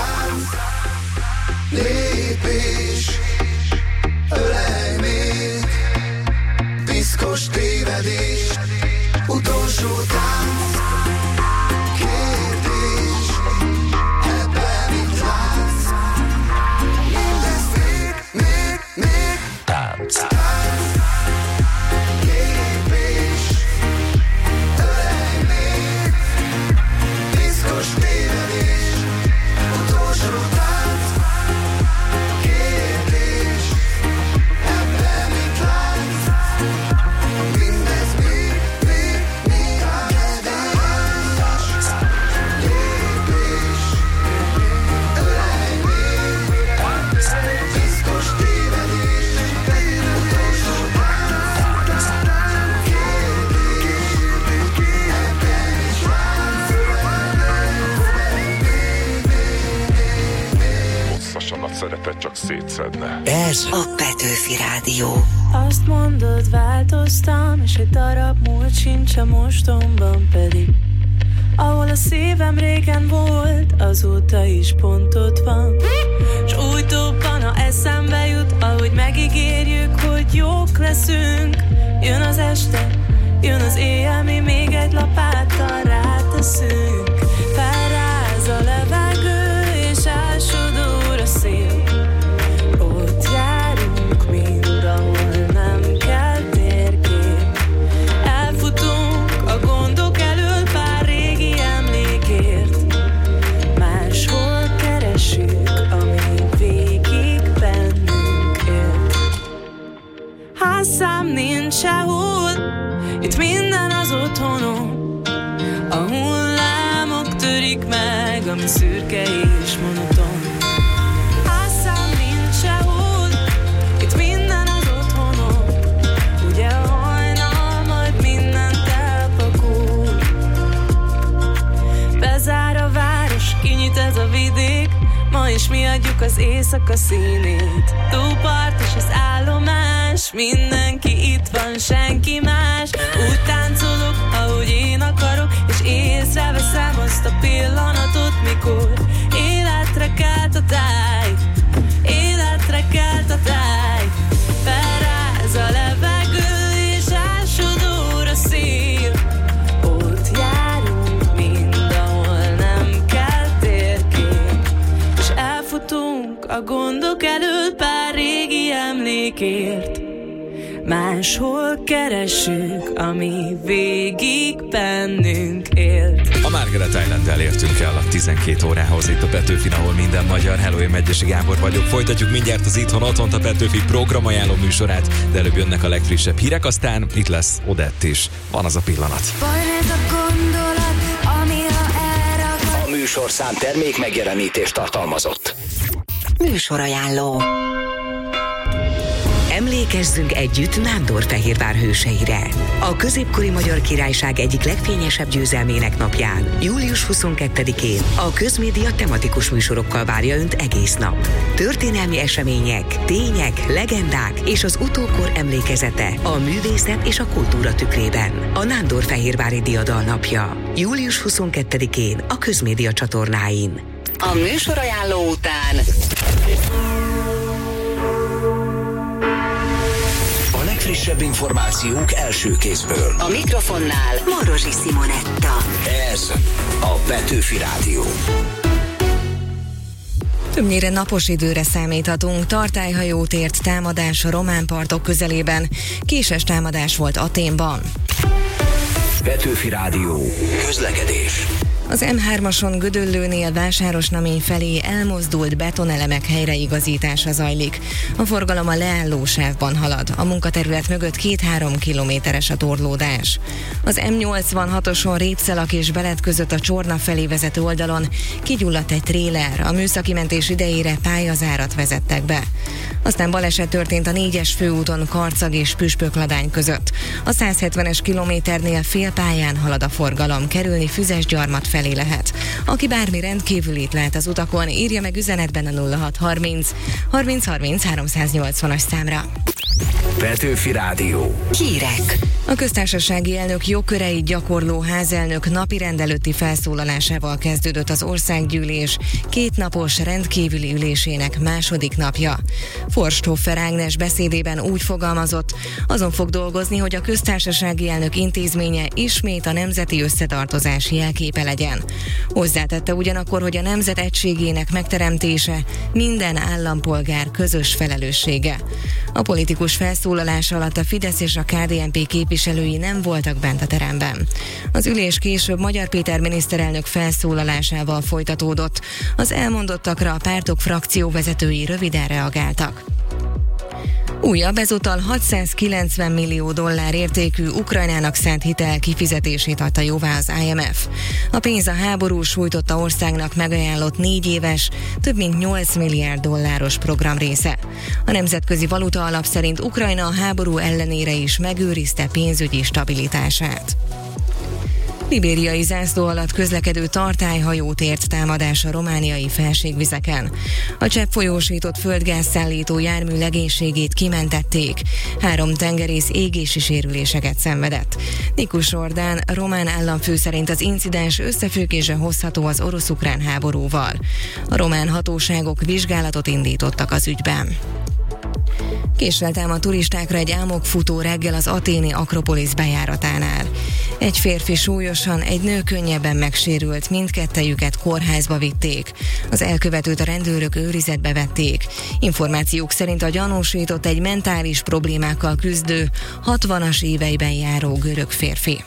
Lépés, ölej még, piszkos tévedés, utolsó tánc, kérdés, ebben mit látsz? Mindez még, még, még tánc. Lépés, ölej még, piszkos tévedés, utolsó tánc, kérdés, ebben mit látsz? Mindez még, még, még a kedves. Lépés, ölej még, piszkos tévedés, utolsó tánc, kérdés, ebben mit látsz? Hosszasan a szeretet csak szétszedne. Ez a Petőfi Rádió. Azt mondod, változtam, és egy darab múlt sincs a mostomban pedig. Ahol a szívem régen volt, azóta is pont ott van. S úgy dobban, ha eszembe jut, ahogy megígérjük, hogy jók leszünk. Jön az este, jön az éjjel, mi még egy lapáttal ráteszünk. Felráz a levegő, és ásodóra szél. Ott járunk mind, ahol nem kell térkép. Elfutunk a gondok elől pár régi emlékért. Máshol keresünk, ami végig bennünk él. Házszám nincs sehol, itt minden az otthonom. A hullámok törik meg, ami szürke és monoton. Házszám nincs sehol, itt minden az otthonom. Ugye a hajnal majd mindent elpakol. Bezár a város, kinyit ez a vidék. Ma is mi adjuk az éjszaka színét. Tópart és az állomás, mindenki itt van, senki más. Úgy táncolok, ahogy én akarok, és észreveszem azt a pillanatot, mikor életre kelt a táj, életre kelt a táj. Felráz a levegő, és ásodóra szél. Ott járunk mind, ahol nem kell térkép. És elfutunk a gondok elől pár régi emlékért. Máshol keressük, ami végig bennünk élt. A Margaret Island-del értünk el a tizenkét órához itt a Petőfin, ahol minden magyar. Hello, én Megyesi Gábor vagyok. Folytatjuk mindjárt az Itthon Otthont, a Petőfi programajánló műsorát, de előbb jönnek a legfrissebb hírek, aztán itt lesz Odett is. Van az a pillanat. A műsorszám termék megjelenítést tartalmazott. Műsorajánló. Emlékezzünk együtt Nándorfehérvár hőseire. A középkori Magyar Királyság egyik legfényesebb győzelmének napján, július huszonkettedikén a Közmédia tematikus műsorokkal várja Önt egész nap. Történelmi események, tények, legendák és az utókor emlékezete a művészet és a kultúra tükrében. A Nándorfehérvári Diadal napja, július huszonkettedikén a Közmédia csatornáin. A műsorajánló után A legfrissebb információk első kézből. a mikrofonnál Morozsi Simonetta. Ez a Petőfi Rádió. Többnyire napos időre számíthatunk. Tartályhajót ért támadás a román partok közelében. Késes támadás volt Athénban. Petőfi Rádió. Közlekedés. Az em hármason Gödöllőnél Vásárosnamény felé elmozdult betonelemek helyreigazítása zajlik. A forgalom a leálló sávban halad. A munkaterület mögött két-három kilométeres a torlódás. Az em nyolcvanhatoson Répszelak és Belet között a Csorna felé vezető oldalon kigyulladt egy tréler. A műszaki mentés idejére pályazárat vezettek be. Aztán baleset történt a négyes főúton Karcag és Püspökladány között. A száz hetvenes kilométernél félpályán halad a forgalom, kerülni Füzesgyarmat felé lehet. Aki bármi rendkívülit lát az utakon, írja meg üzenetben a nulla hat harminc harminc harminc háromszáznyolcvanas számra. Petőfi Rádió. Hírek. A köztársasági elnök jogköreit gyakorló házelnök napirend előtti felszólalásával kezdődött az országgyűlés kétnapos rendkívüli ülésének második napja. Forsthoffer Ágnes beszédében úgy fogalmazott, azon fog dolgozni, hogy a köztársasági elnök intézménye ismét a nemzeti összetartozás jelképe legyen. Hozzátette ugyanakkor, hogy a nemzet egységének megteremtése minden állampolgár közös felelőssége. A politikus felszólalás alatt a Fidesz és a ká dé en pé képviselői nem voltak bent a teremben. Az ülés később Magyar Péter miniszterelnök felszólalásával folytatódott. Az elmondottakra a pártok frakcióvezetői röviden reagáltak. Újabb ezúttal hatszázkilencven millió dollár értékű Ukrajnának szánt hitel kifizetését adta jóvá az i em ef. A pénz a háború sújtotta országnak megajánlott négy éves, több mint nyolc milliárd dolláros program része. A Nemzetközi Valuta Alap szerint Ukrajna a háború ellenére is megőrizte pénzügyi stabilitását. Libériai zászló alatt közlekedő tartályhajót ért támadás a romániai felségvizeken. A cseppfolyósított földgázszállító jármű legénységét kimentették. Három tengerész égési sérüléseket szenvedett. Nikus Ordán, román államfő szerint az incidens összefüggésre hozható az orosz-ukrán háborúval. A román hatóságok vizsgálatot indítottak az ügyben. Késsel támadt turistákra egy álmokfutó reggel az athéni Akropolisz bejáratánál. Egy férfi súlyosan, egy nő könnyebben megsérült, mindkettejüket kórházba vitték. Az elkövetőt a rendőrök őrizetbe vették. Információk szerint a gyanúsított egy mentális problémákkal küzdő, hatvanas éveiben járó görög férfi.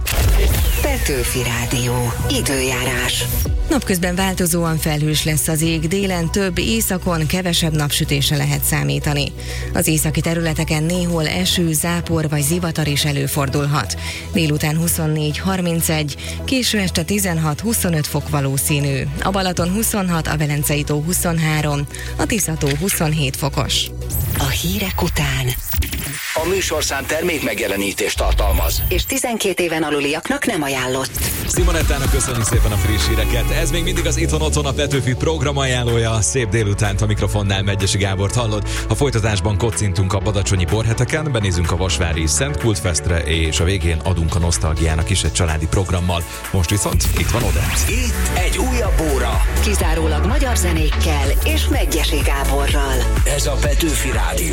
Petőfi Rádió. Időjárás. Napközben változóan felhős lesz az ég, délen több, északon kevesebb napsütésre lehet számítani. Az északi területeken néhol eső, zápor vagy zivatar is előfordulhat. Délután huszonnégy harmincegy, késő este tizenhat-huszonöt fok valószínű. A Balaton huszonhat, a Velencei tó huszonhárom, a Tisza-tó huszonhét fokos. A hírek után A műsorszám termék megjelenítést tartalmaz, és tizenkét éven aluliaknak nem ajánlott. Simonettának köszönjük szépen a friss híreket. Ez még mindig az Itthon Otthon a Petőfi program ajánlója. Szép délutánt a mikrofonnál Megyesi Gábort hallod. A folytatásban kocintunk a badacsonyi borheteken, benézünk a vasvári Szent Kultfestre, és a végén adunk a nosztalgiának is egy családi programmal. Most viszont itt van Odent. Itt egy újabb óra. Kizárólag magyar zenékkel és Megyesi Gáborral. Ez a Petőfi Rádió.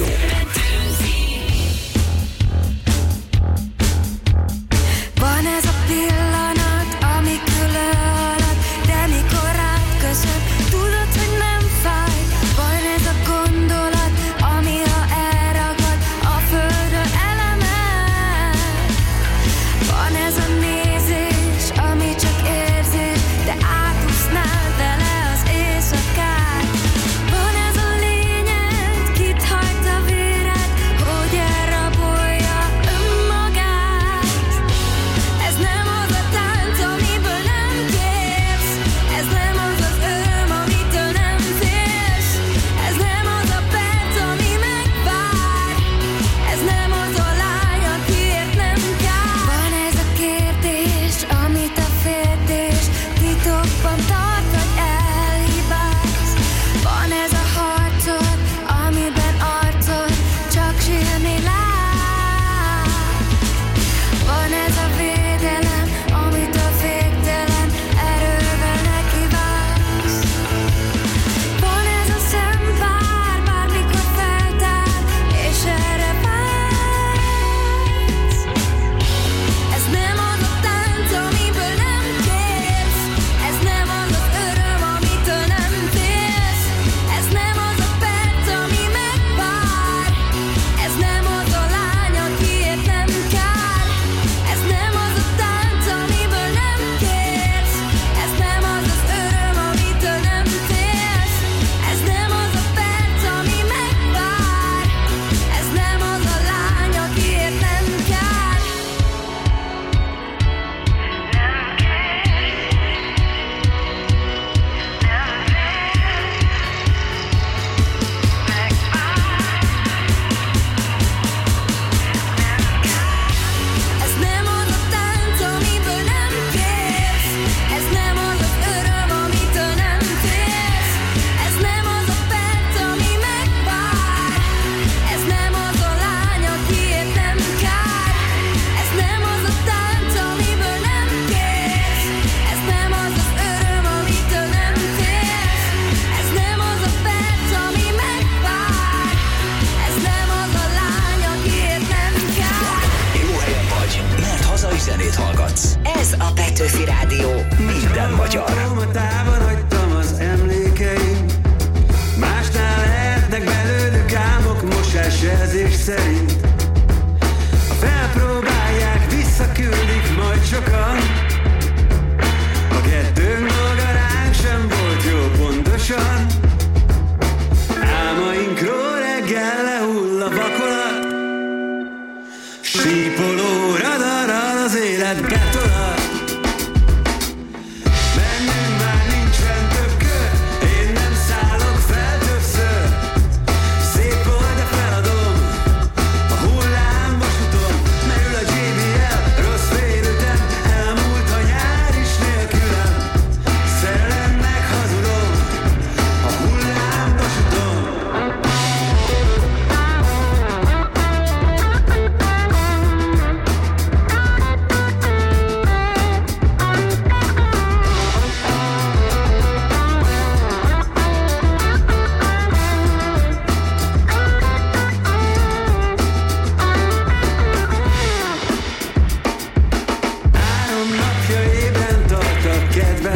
Van ez a pillanat, ami különöd, de mikor rád köszön, tudod, hogy nem fáj. Van ez a gondolat, ami ha elragad, a földön elemel. Van ez a nézés, ami csak érzés, de átúsznál vele az éjszakát. Van ez a lényed, kit hagyt a véred, hogy elrabolja önmagát. Ez nem az a tánc, amiből nem kérsz, ez nem az az öröm, amitől nem félsz, ez nem az a perc, ami megvár, ez nem az a lány, akiért nem kár. Van ez a kérdés, amit a féltés titokban tart, vagy elhibálsz. Van ez a harcod, amiben arcod csak sírni lát. Van ez a védelem, amitől féktelen erővel nekivágsz. Van ez a szempár, bármikor feltár, és erre vágysz. Ez nem az a tánc, amiből nem kérsz, ez nem az az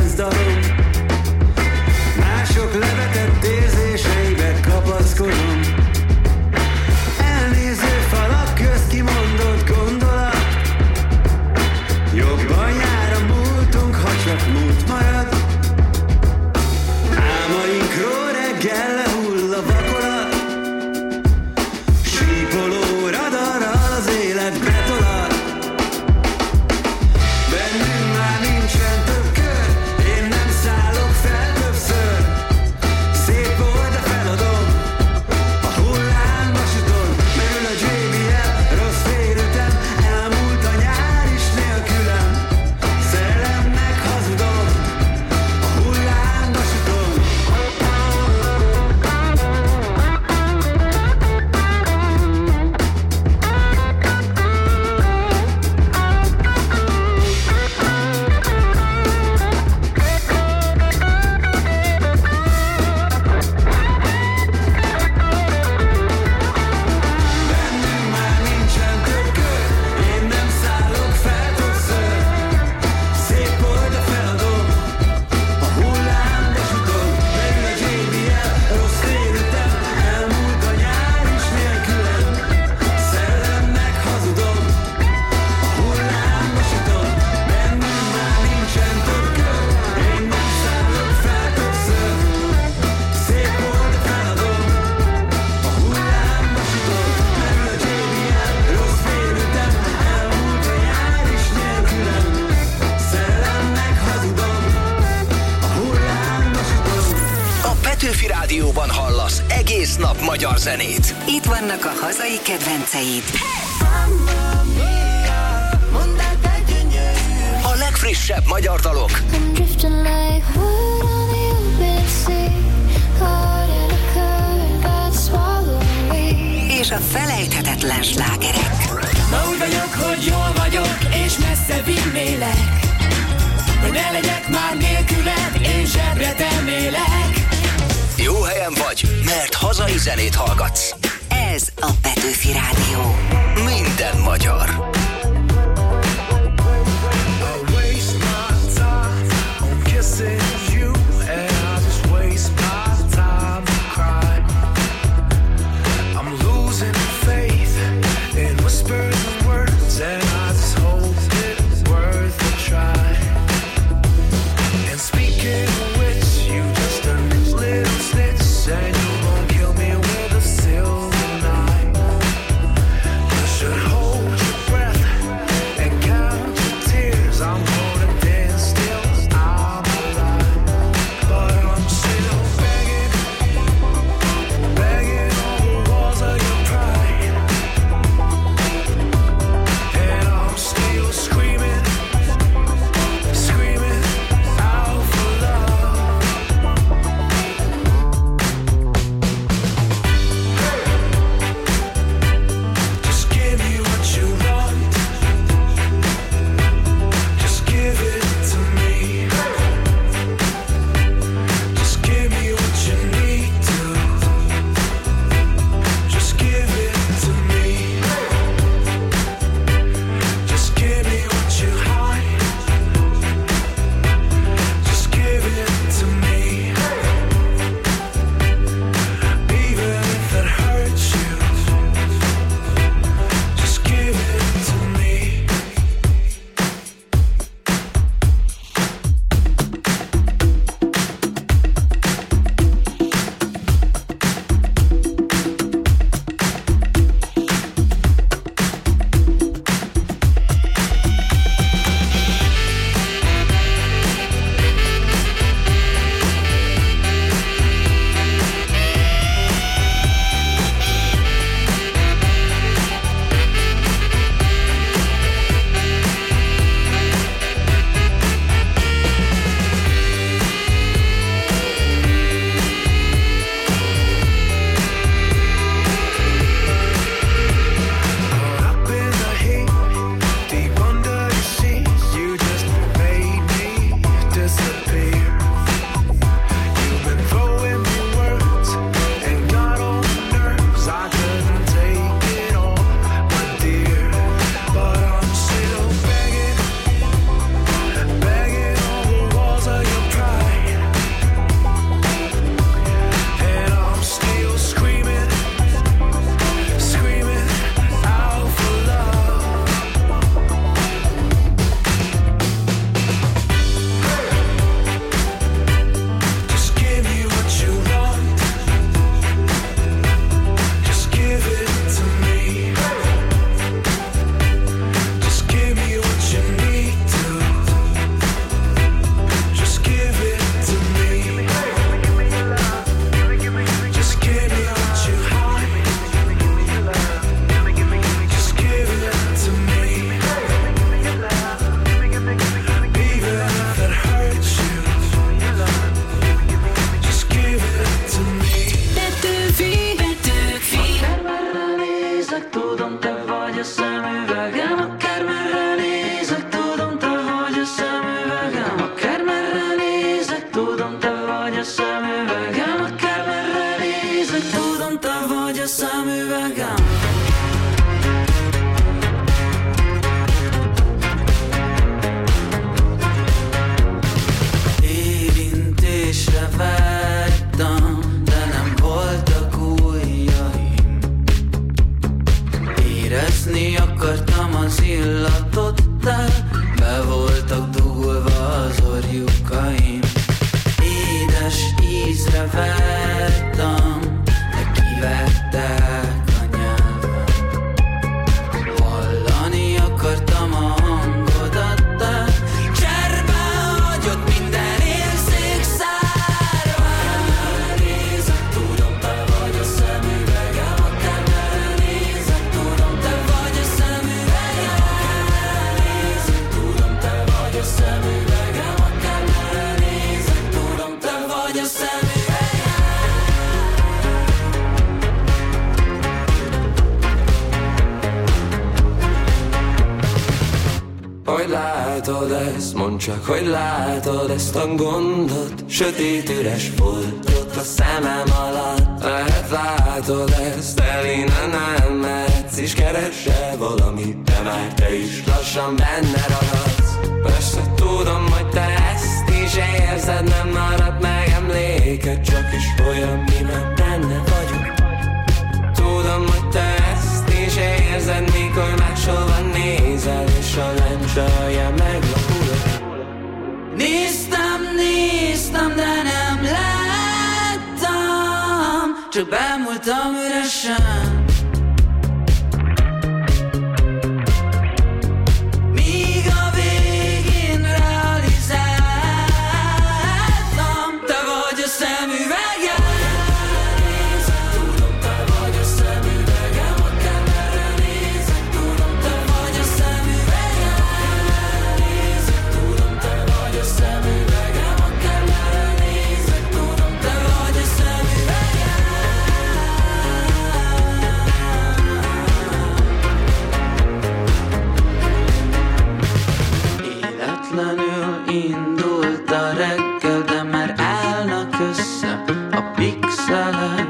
táncdalom. Mások levetett érzéseibe kapaszkodom. Elnéző falak közt kimondott gondolat. Jobban jár a múltunk, ha csak múlt marad. Álmainkról reggel lehull a vakolat. Sípoló radarral az élet betolad. Bennünk már nincsen több kör, én nem szállok fel többször. Szép volt, de feladom a hullámvasúton. Merül a jé bé el, rossz félütem, elmúlt a nyár is nélkülem. Szerelemnek hazudom a hullámvasúton. Bennünk már nincsen több kör, én nem szállok fel többször. Szép volt, de feladom a hullámvasúton. Merül a jé bé el, rossz félütem, elmúlt a nyár is nélkülem. Szerelemnek hazudom a hullámvasúton. Bennünk már nincsen több kör, én nem szállok fel többször. Szép volt, de feladom a hullámvasúton. Merül a jé bé el, rossz félütem, elmúlt a nyár is nélkülem. Szerelemnek hazudom a hullámvasúton. A Petőfi Rádióban hallasz egész nap magyar zenét. Itt vannak a hazai kedvenceid. A legfrissebb magyar dalok. I'm drifting like wood on the open sea, caught in a current that's swallowing me. És a felejthetetlen slágerek. Ma úgy vagyok, hogy jól vagyok, és messze vinnélek, hogy ne legyek már nélküled, én zsebre temélek. Jó helyen vagy, mert hazai zenét hallgatsz. Ez a Petőfi Rádió. Minden magyar. And you won't kill me with a silver knife. You should hold your breath. mondd csak, hogy látod ezt a gondot. Sötét üres foltot a szemem alatt. Lehet látod ezt, el innen nem mehetsz, és keresel valamit, de már te is lassan benne ragadsz. Persze tudom, hogy te ezt is érzed, nem marad meg emléked, csak is olyan, miben benne vagyok. Tudom, hogy te ezt is érzed, mikor máshova nézel, és a lencselje meglapulod. Néztem, néztem, de nem láttam, csak bámultam üresen. Míg a végén realizáltam, te vagy a szemüvegem. Tudom, te vagy a szemüvegem, akármerre nézek. Tudom, te vagy a szemüvegem. Tudom, te vagy a szemüvegem, akármerre nézek. Tudom, te vagy a szemüvegem. Életlenül indult a reggel, de már állnak össze a pixelek.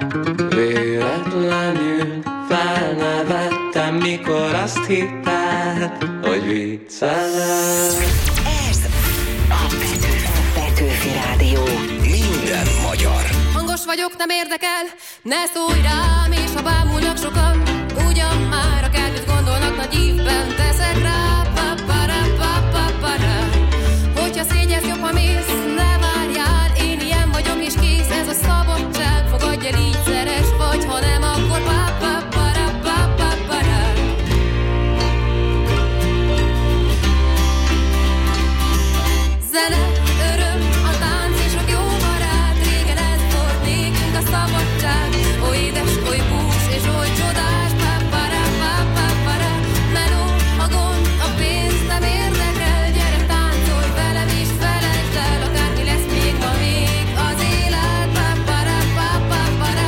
Véletlenül felnevettem, mikor azt hitted, hogy viccelek. Ez a Petőfi Rádió. Minden magyar. Hangos vagyok, nem érdekel, ne szólj rám, és ha bámulnak sokan, ugyan már akármit gondolnak, nagy ívben teszek rá. Pa-para, pa-pa-para. Hogyha szégyelsz, jobb, ha mész, ne várjál, én ilyen vagyok és kész, ez a szabadság, fogadj el, így szeres vagy, ha nem, akkor pa-pa-para, pa-pa-para. Zene, öröm, a tánc és a jó barát, régen ez volt nékünk a szabadság. Oly édes, oly bús és oly csodás, pa-para, pa-pa-para. Meló, a gond, a pénz nem érdekel, gyere táncolj velem és felejtsd el, akármi lesz még ma még az élet, pa-para, pa-pa-para.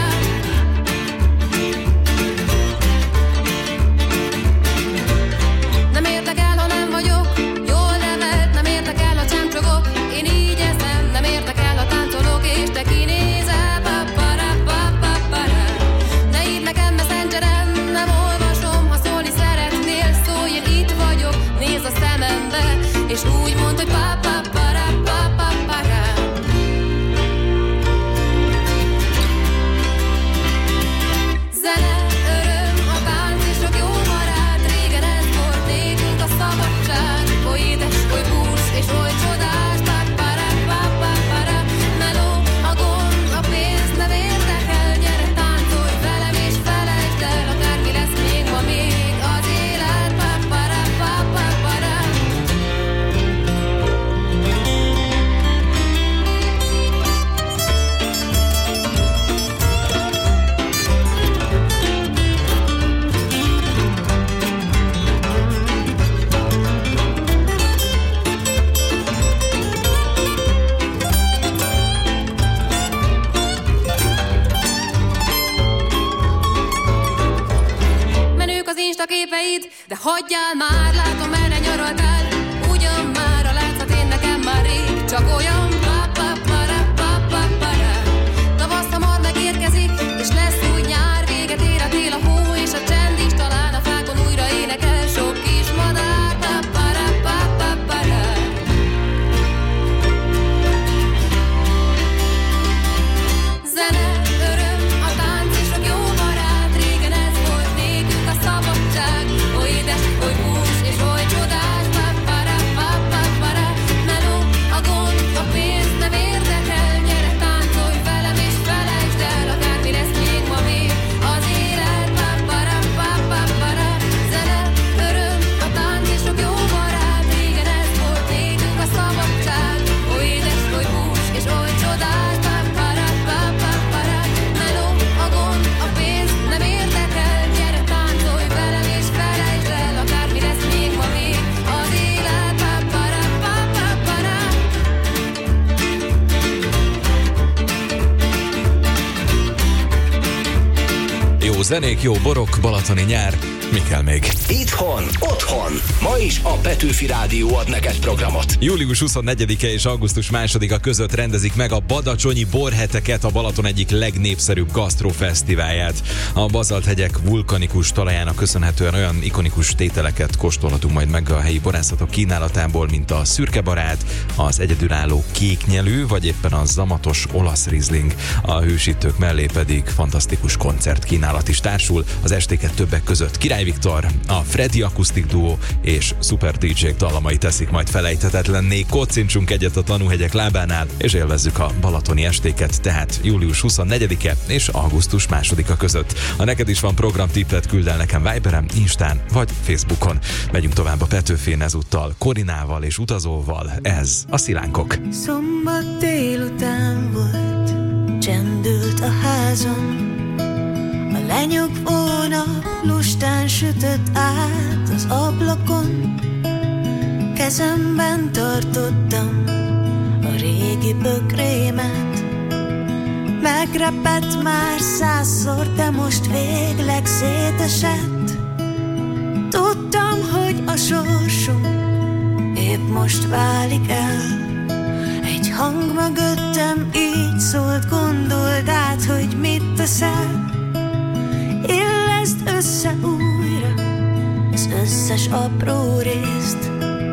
Nem érdekel, ha nem vagyok jól nevelt, nem érdekel, ha csámcsogok, én így eszem, nem érdekel, ha táncolok, és te kinézel, pa-para, pa-pa-para. Ne írd nekem messengeren, nem olvasom, ha szólni szeretnél, szólj, én itt vagyok, nézz a szemembe, és úgy mondd, hogy pa-pa-para, pa-pa-para. Zene, öröm, a tánc és sok jó barát, régen ez volt nékünk a szabadság. Oly édes, oly bús és oly csodás, pa-para, pa-pa-para. Meló, a gond, a pénz nem érdekel, gyere táncolj velem és felejtsd el, akármi lesz még ma még az élet, pa-para, pa-pa-para. Menők az Insta képeid, de hagyjál már, látom erre nyaraltál. Ugyan már a látszat én nekem már rég, csak olyan pa-pa-para, pa-pa-para. Tavasz hamar megérkezik, és lesz új nyár, véget ér a tél, a hó és a csend is, talán a fákon újra énekel sok kis madár, pa-para, pa-pa-para. Zene, öröm, a tánc és sok jó barát, régen ez volt nékünk a szabadság. Oly édes, oly bús és oly csodás, pa-para, pa-pa-para. Meló, a gond, a pénz nem érdekel, gyere táncolj velem és felejtsd el, akármi lesz még ma még az élet, pa-para, pa-pa-para. Zene, öröm, a tánc és sok jó barát, régen ez volt nékünk a szabadság. Oly édes, oly bús és oly csodás, pa-para, pa-pa-para. Meló, a gond, a pénz nem érdekel, gyere táncolj velem és felejtsd el, akármi lesz még ma még az élet, pa-para, pa-pa-para. Jó zenék, jó borok, balatoni nyár. Mi kell még? Itthon, otthon. Ma is a Petőfi Rádió ad neked programot. július huszonnegyedike és augusztus másodika között rendezik meg a Badacsonyi Borheteket, a Balaton egyik legnépszerűbb gasztrofesztiválját. A bazalthegyek vulkanikus talajának köszönhetően olyan ikonikus tételeket kóstolhatunk majd meg a helyi borászatok kínálatából, mint a szürkebarát, az egyedülálló kéknyelű, vagy éppen a zamatos olasz rizling. A hősítők mellé pedig fantasztikus koncertkínálat is társul. Az estéket többek között Király Viktor, a Freddy Akusztik Duo és Super dé dzsé dallamai teszik majd felejthetetlenné. Kocincsunk egyet a Tanúhegyek lábánál, és élvezzük a balatoni estéket, tehát július huszonnegyedike és augusztus másodika között. Ha neked is van programtippet, küld el nekem Viberen, Instán vagy Facebookon. Megyünk tovább a Petőfén ezúttal, Korinával és Utazóval. Ez a Szilánkok. Szombat délután volt, csendült a házon. A lenyugvó nap lustán sütött át az ablakon. Kezemben tartottam a régi bögrémet. Megrepett már százszor, de most végleg szétesett. Tudtam, hogy a sorsom épp most válik el. Egy hang mögöttem így szólt, gondold át, hogy mit teszel. Illeszd össze újra az összes apró részt.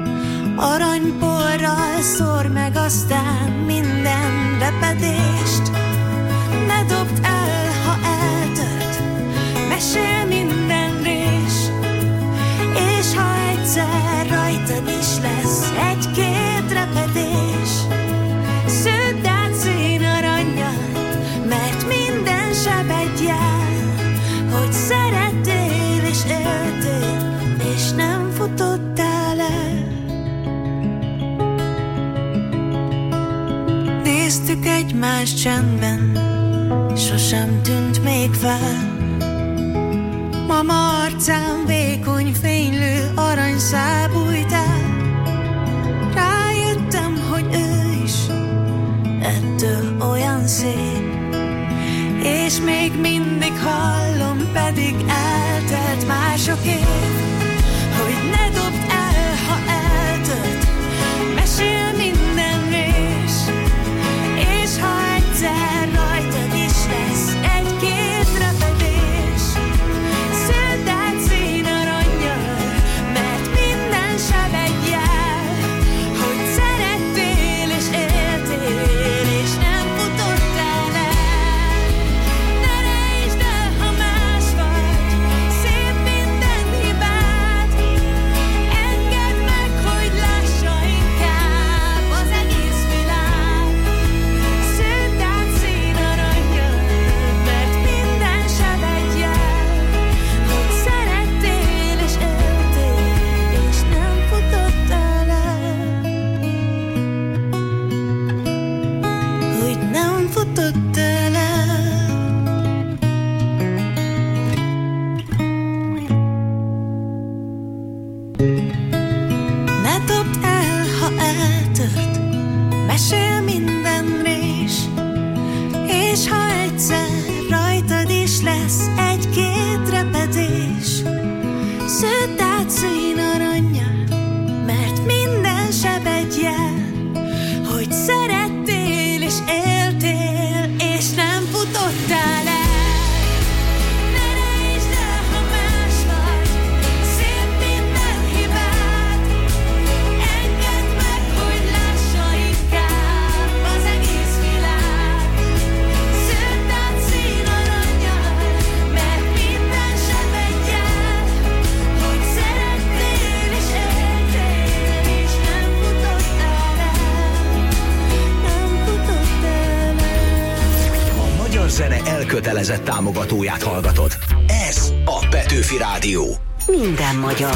Aranyporral szór meg aztán minden repedést. Ne dobd el, ha eltört, mesél minden rés. És ha egyszer rajtad is lesz egy-két repedés, sződd át színarannyan, mert minden sebed jel, hogy szerettél és éltél, és nem futottál el. Néztük egymást csendben, sosem tűnt még fel. Mama arcán vékony, fénylő aranyszál bújt el. Rájöttem, hogy ő is ettől olyan szép, és még mindig hallom, pedig eltelt már sok év, hogy ne dobd el, ha eltört, mesél minden rés. És ha egyszer rajtad is lesz egy-két repedés, sződd át színarannyan, mert minden sebed jel, hogy szerettél és éltél, és nem futottál el. Ne rejtsd el, ha más vagy, szép minden hibád. Engedd meg, hogy lássa inkább az egész világ. Sződd át színarannyan, mert minden sebed jel, hogy szerettél és éltél, és nem futottál el. Hogy nem futottál el. Ne dobd el, ha eltört, mesél minden rés. És ha egyszer rajtad is lesz egy-két repedés, sződd át színarannyan, mert minden sebed jel, hogy szerettél és éltél, és nem futottál el. Ne rejtsd el, ha más vagy, szép minden hibád. Engedd meg, hogy lássa inkább az egész világ. Sződd át színarannyan, mert minden sebed jel, hogy szerettél és éltél, és nem futottál el. Nem futottál el. A magyar zene elkötelezett támogatóját hallgatod. Ez a Petőfi Rádió. Minden magyar.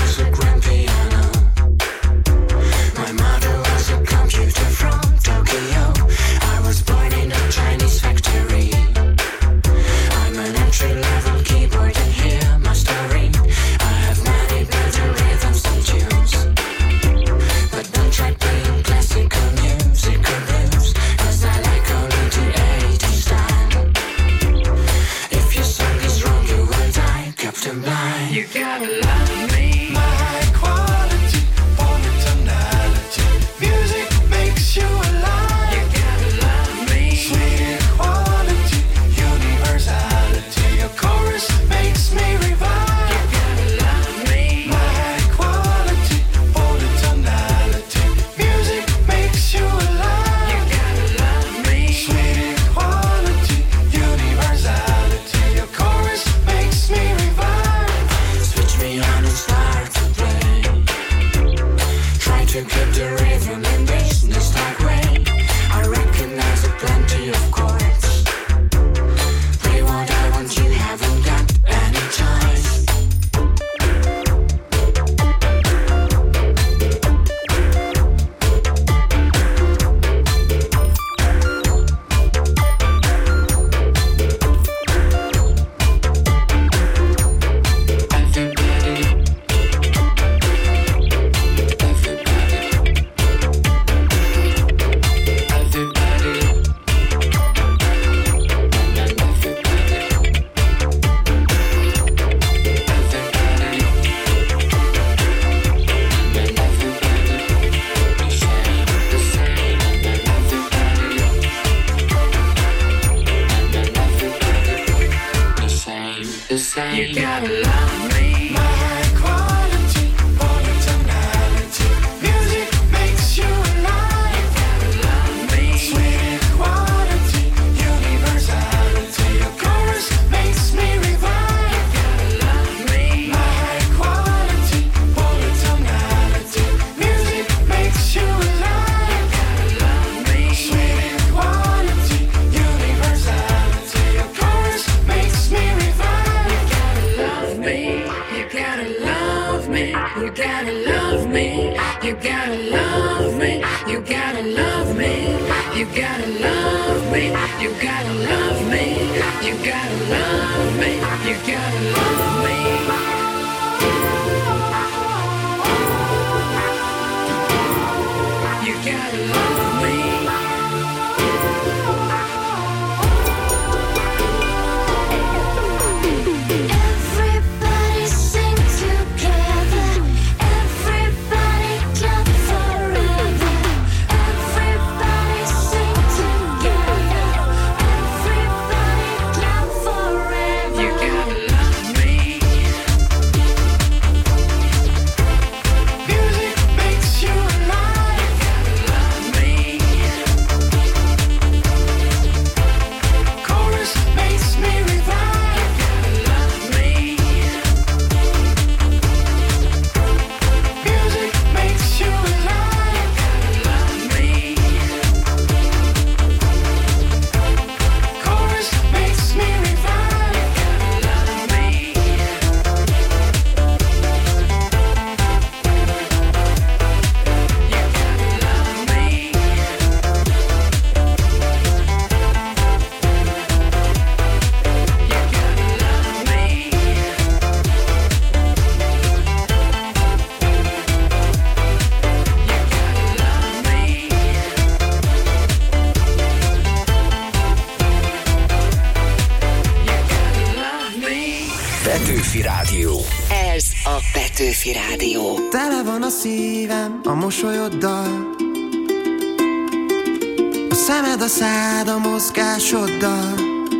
My mother was a computer from Tokyo. I was born in a Chinese factory. I'm an entry-level keyboard and hear my story. I have many better rhythms and tunes, but don't try playing classical music or blues, 'cause I like only the eighties style. If your song is wrong, you will die, Captain Blind. You You gotta love me. My high quality, polytonality. Music makes you alive. You gotta love me. Sweet equality, universality. Your chorus makes me revive. You gotta love me. My high quality, polytonality. Music makes you alive. You gotta love me. Sweet equality, universality. Your chorus makes me revive. You gotta love me. You gotta love me. You gotta love me. You gotta love me. You gotta love me. You gotta love me. You gotta love me. You gotta love me. You gotta love me. You gotta love me. Everybody sing together. Everybody clap forever. Everybody sing together. Everybody clap forever. You gotta love me. Music makes you alive. You gotta love me. Chorus makes me revive. You gotta love me. Music makes you alive. You gotta love me. Chorus makes me revive. You gotta love me. Petőfi Rádió. Ez a Petőfi Rádió. Tele van a szívem a mosolyoddal, a szemed, a szád, a mozgásoddal.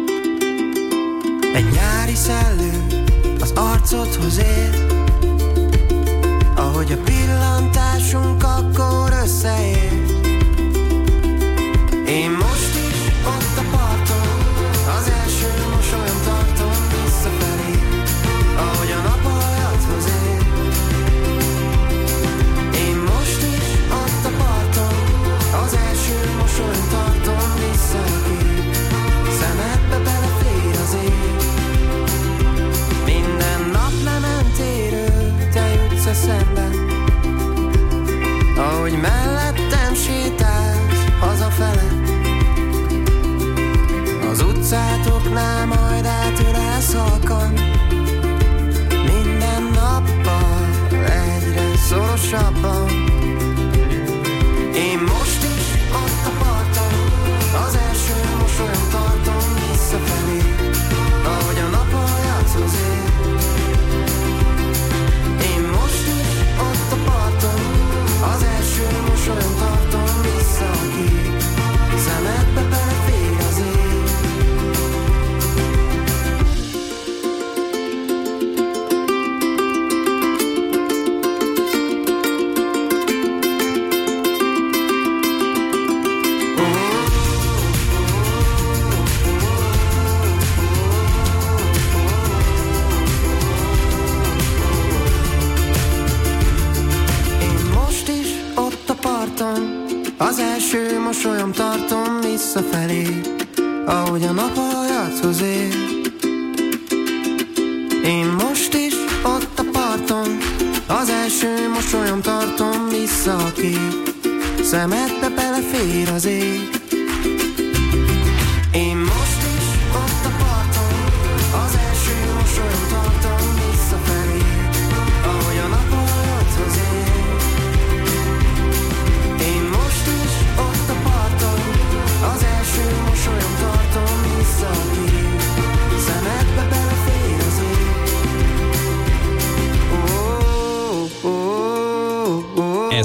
Egy nyári szellő az arcodhoz ér, ahogy a pillantásunk akkor összeér. Én most is ott a parton, az első mosolyom tartom visszafelé, ahogy a nap aljadhoz ér. Én most is ott a parton, az első mosolyom tartom vissza a kép, szemedbe belefér az ég. Minden nap lementérő, te jutsz eszembe, ahogy mellettem sétálsz hazafele. Az utcátoknál majd átölelsz halkan, minden nappal egyre szorosabban. Én most is ott a parton, az első mosolyom tartom visszafelé, ahogy a nap aljadhoz ér. Én most is ott a parton, az első mosolyom tartom vissza a kép, szemedbe belefér az ég. Az első mosolyom tartom visszafelé, ahogy a nap aljadhoz ér. Én most is ott a parton, az első mosolyom tartom vissza a kép, szemedbe belefér az ég. Én most is ott a parton, az első mosolyom tartom visszafelé, ahogy a nap aljadhoz ér. Én most is ott a parton, az első mosolyom tartom vissza a kép, szemedbe belefér az ég. Oh, oh, oh, oh.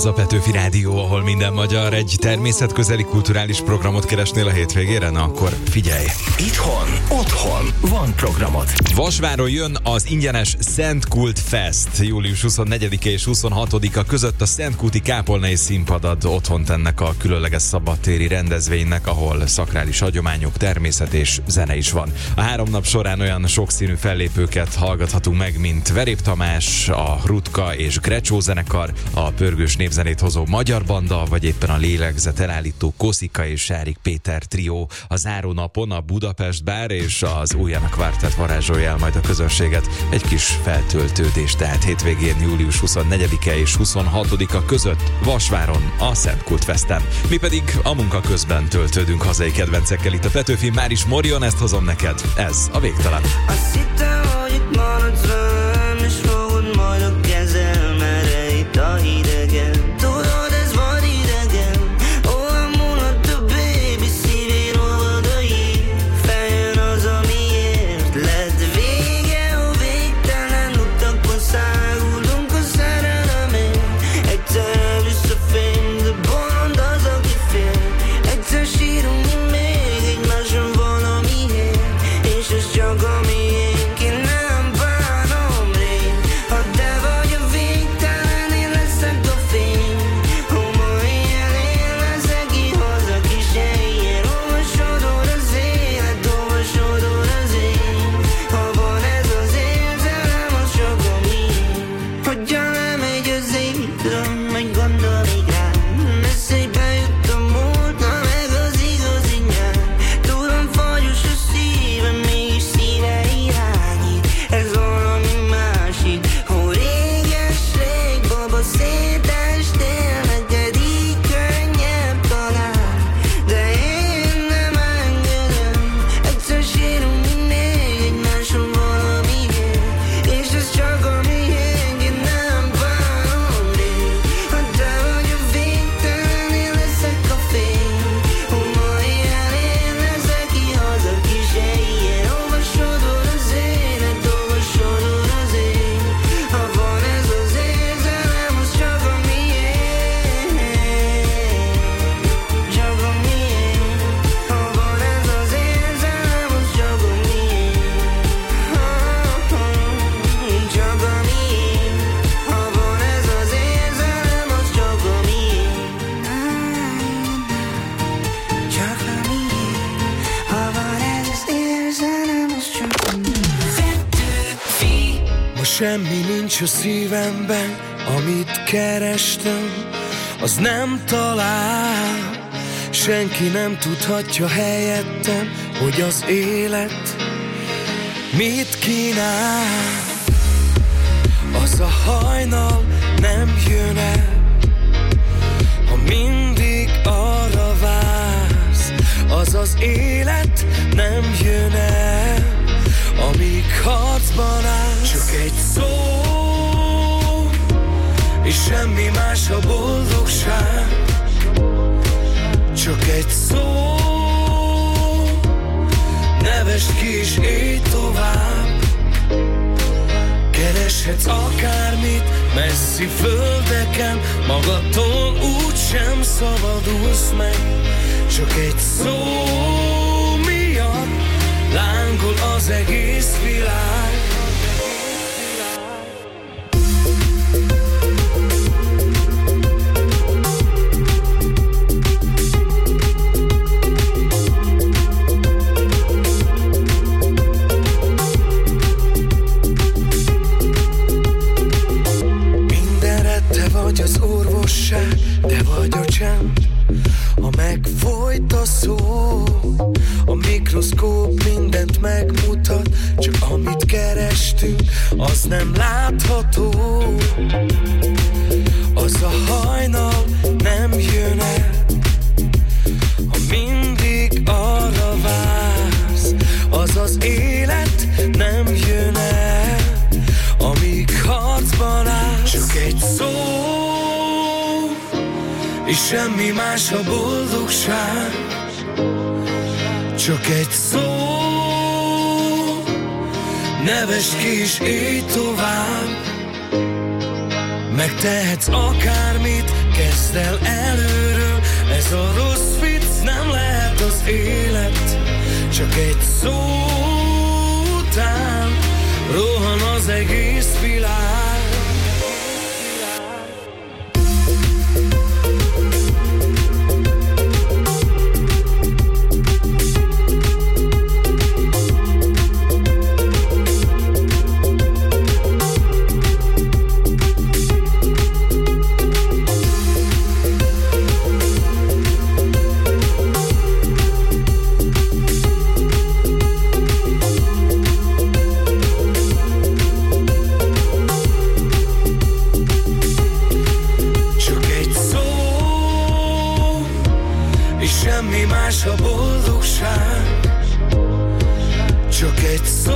Ez a Petőfi Rádió, ahol minden magyar. Egy természetközeli kulturális programot keresnél a hétvégére? Na akkor figyelj! Itthon, otthon van programod. Vasváron jön az ingyenes Szentkult Fest. július huszonnegyedike és huszonhatodika között a Szentkúti Kápolnai Színpad ad otthont ennek a különleges szabadtéri rendezvénynek, ahol szakrális hagyományok, természet és zene is van. A három nap során olyan sokszínű fellépőket hallgathatunk meg, mint Verép Tamás, a Rutka és Grecsó zenekar, a pörgős népzenét hozó Magyar Banda, vagy éppen a lélegzet elállító Koszika és Sárik Péter trió. A záró napon a Budapest Bár és az Újjana Kvartett varázsolja el majd a közönséget. Egy kis feltöltődés, tehát hétvégén július huszonnegyedike és huszonhatodika között Vasváron a Szentkult Festen. Mi pedig a munka közben töltődünk hazai kedvencekkel itt a Petőfin. Már is Morion, ezt hozom neked. Ez a Végtelen. Azt hittem, hogy itt maradsz velem, és fogod majd a kezelmere itt a hidegen. Tudod, ez van idegen, olyan mulat a baby szívén olvad a hív. Feljön az, amiért lett vége a végtelen utakon száguldunk a szerelemért. Egyszer visszafény, de bolond az, aki fél. Egyszer sírunk mi még egymáson valamiért, és ez csak a miénk. Én nem bánom rég, ha te vagy a végtelen, én leszek a fény. Ha ma éjjel én leszek ki haza kis helyen. Olvasodor az élet, olvasodor az én. Ha van ez az érzelem, az csak a miénk. Hogyha lemegy az égre, majd gondolj rám. Eszébe jut a múlt, na meg az igazi nyár. Tudom, fagyos a szívem, mégis szíve irányít. Ez valami másik, hogy réges-rég, baba, szétestél, neked így könnyebb talán. De én nem engedem, egyszer sírunk mi még egymáson valamiért, és ez csak a miénk. Én nem bánom rég, ha te vagy a végtelen, én leszek a fény. Ha ma éjjel én leszek ki haza kis helyen. Olvasodor az élet, olvasodor az én. Ha van ez az érzelem, az csak a miénk. Csak a miénk. Ha van ez az érzelem, az csak a miénk. Csak a miénk. Ha van ez az érzelem, az csak a miénk. Csak a miénk. Ha van ez az érzelem, az csak a miénk. Ma semmi nincs a szívemben, amit kerestem, az nem talál. Senki nem tudhatja helyettem, hogy az élet mit kínál. Az a hajnal nem jön el, ha mindig arra vársz. Az az élet nem jön el, amíg harcban állsz. Csak egy szó, és semmi más a boldogság. Csak egy szó, nevesd ki és élj tovább. Kereshetsz akármit messzi földeken, magadtól úgysem szabadulsz meg. Csak egy szó miatt lángol az egész világ. Mindenre te vagy az orvosság, te vagy a csend, ha megfolyt a szó. A mikroszkóp mindent megmutat, csak amit kerestünk, az nem látható. Az a hajnal nem jön el, ha mindig arra vársz. Az az élet nem jön el, amíg harcban állsz. Csak egy szó, és semmi más a boldogság. Csak egy szó, nevesd ki és élj tovább. Megtehetsz akármit Kezd el előről, ez a rossz vicc, nem lehet az élet. Csak egy szó után rohan az egész világ. A boldogság csak egy szó,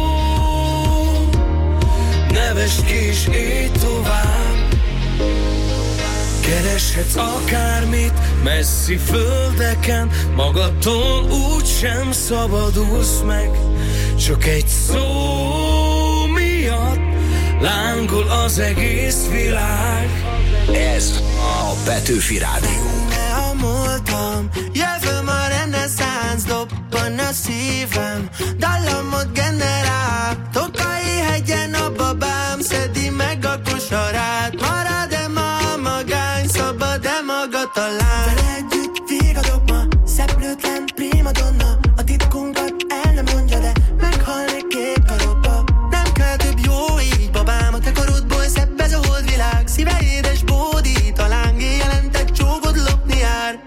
nevesd ki és élj tovább. Kereshetsz akármit messzi földeken, magadtól úgysem szabadulsz meg. Csak egy szó miatt lángol az egész világ. Ez a Petőfi Rádió. Elmúltam, jövő ma reneszánsz, dobban a szívem, dallamot generál, Tokai hegyen a babám, szedi meg a kosarát, marad-e ma a magány, szabad-e maga talán? Vele együtt vigadok ma, szeplőtlen primadonna, a titkunkat el nem mondja, de meghalnék kék karokba. Nem kell több jó így, babám, a te korodból szebb ez a holdvilág, szíve édes bódít, a lángi jelentett csókod lopni jár.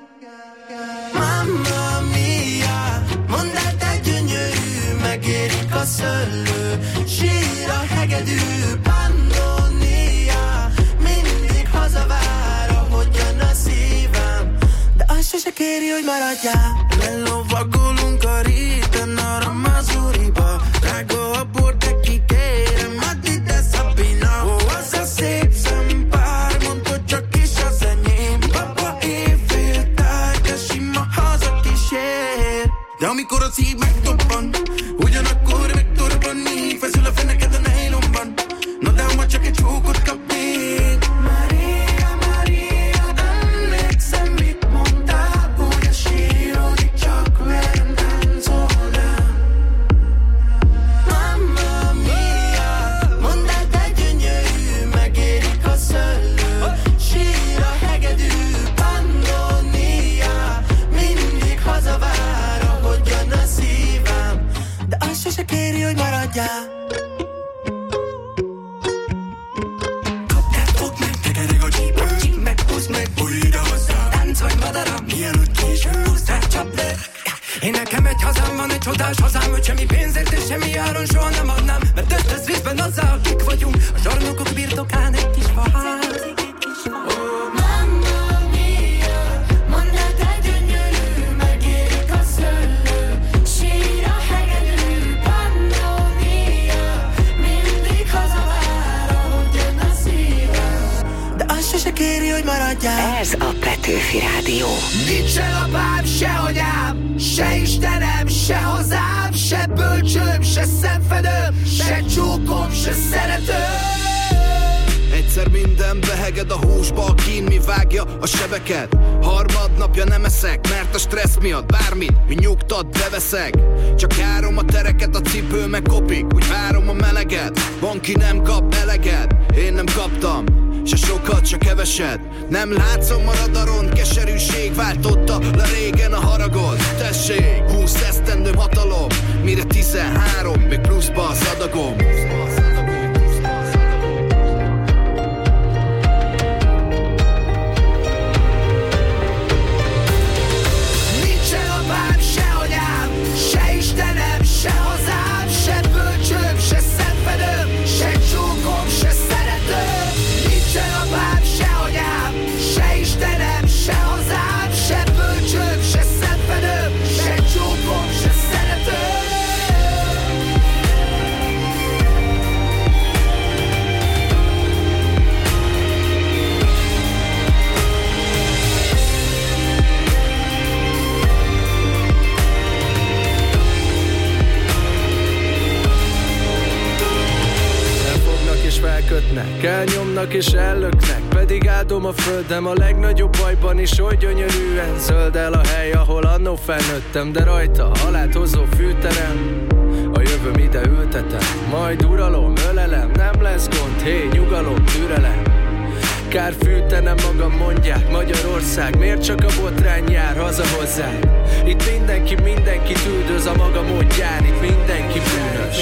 Mamma mia, mondd el te gyönyörű, megérik a szöllő, sír a hegedű, Pannonia, mindig hazavár, ahogyan a szívem, de azt sose kéri, hogy maradjál. Lelovagolunk a réten, arra Mazuriba, drága a bor, de kikérem, add ide Szabina. Ó, az a szép szempár, mondd, hogy csak is az enyém, papa éjféltáj, de sima haza kísér. De amikor a szív megdobban, ugyanakkor megtorbanni, feszül a feneked a nejlomban, na de ma csak egy csókot kapnék. Maria, Maria, emlékszem, mit mondtál, úgy a sírodik, csak velem táncolnál. Mamma mia, mondd el te gyönyörű, megérik a szöllő, sír a hegedű, Pannonia, mindig hazavár, ahogyan a szívem, de azt sose kéri, hogy maradjál. Én nekem egy hazám van, egy csodás hazám, hogy semmi pénzért és semmi áron soha nem adnám, mert öt ez részben azzal, akik vagyunk, a zsarnokok birtokán egy kis faház. Mamma mia, mondd el te gyönyörű, megérik a szöllő, sír a hegedű, Pannonia, mindig hazavár, ahogyan a szívem, de azt sose kéri, hogy maradjál. Ez a Petőfi Rádió. Nincsen apám, se anyám, se Istenem, se hazám, se bölcsöm, se szemfedőm, se csókom, se szeretőm. Egyszer minden beheged a húsba, a kín mi vágja a sebeket. Harmadnapja nem eszek, mert a stressz miatt bármit, mi nyugtat, beveszek. Csak járom a tereket, a cipő meg kopik, úgy várom a meleget. Van ki nem kap eleget, én nem kaptam se sokat, se keveset. Nem látszom a radaron, keserűség váltotta le régen a haragot. Tessék, húsz esztendőm hatalom, mire tizenhárom, még pluszba az adagom. Nincsen apám, se anyám, se Istenem, se hazám, se bölcsöm, se szemfedőm, se csókom, se szeretőm. Nincsen apám, se anyám, se Istenem, se hazám, se bölcsöm, se szemfedőm, se csókom, se szeretőm. Kell nyomnak és ellöknek, pedig áldom a földem a legnagyobb bajban is, oly gyönyörűen zöld el a hely, ahol annó felnőttem, de rajta halált hozó fűterem. A jövőm ide ültetem, majd uralom, ölelem, nem lesz gond, hé, nyugalom, türelem. Kár fűtenem magam, mondják, Magyarország, miért csak a botrány jár haza hozzád? Itt mindenki mindenkit üldöz a maga módján, itt mindenki bűnös.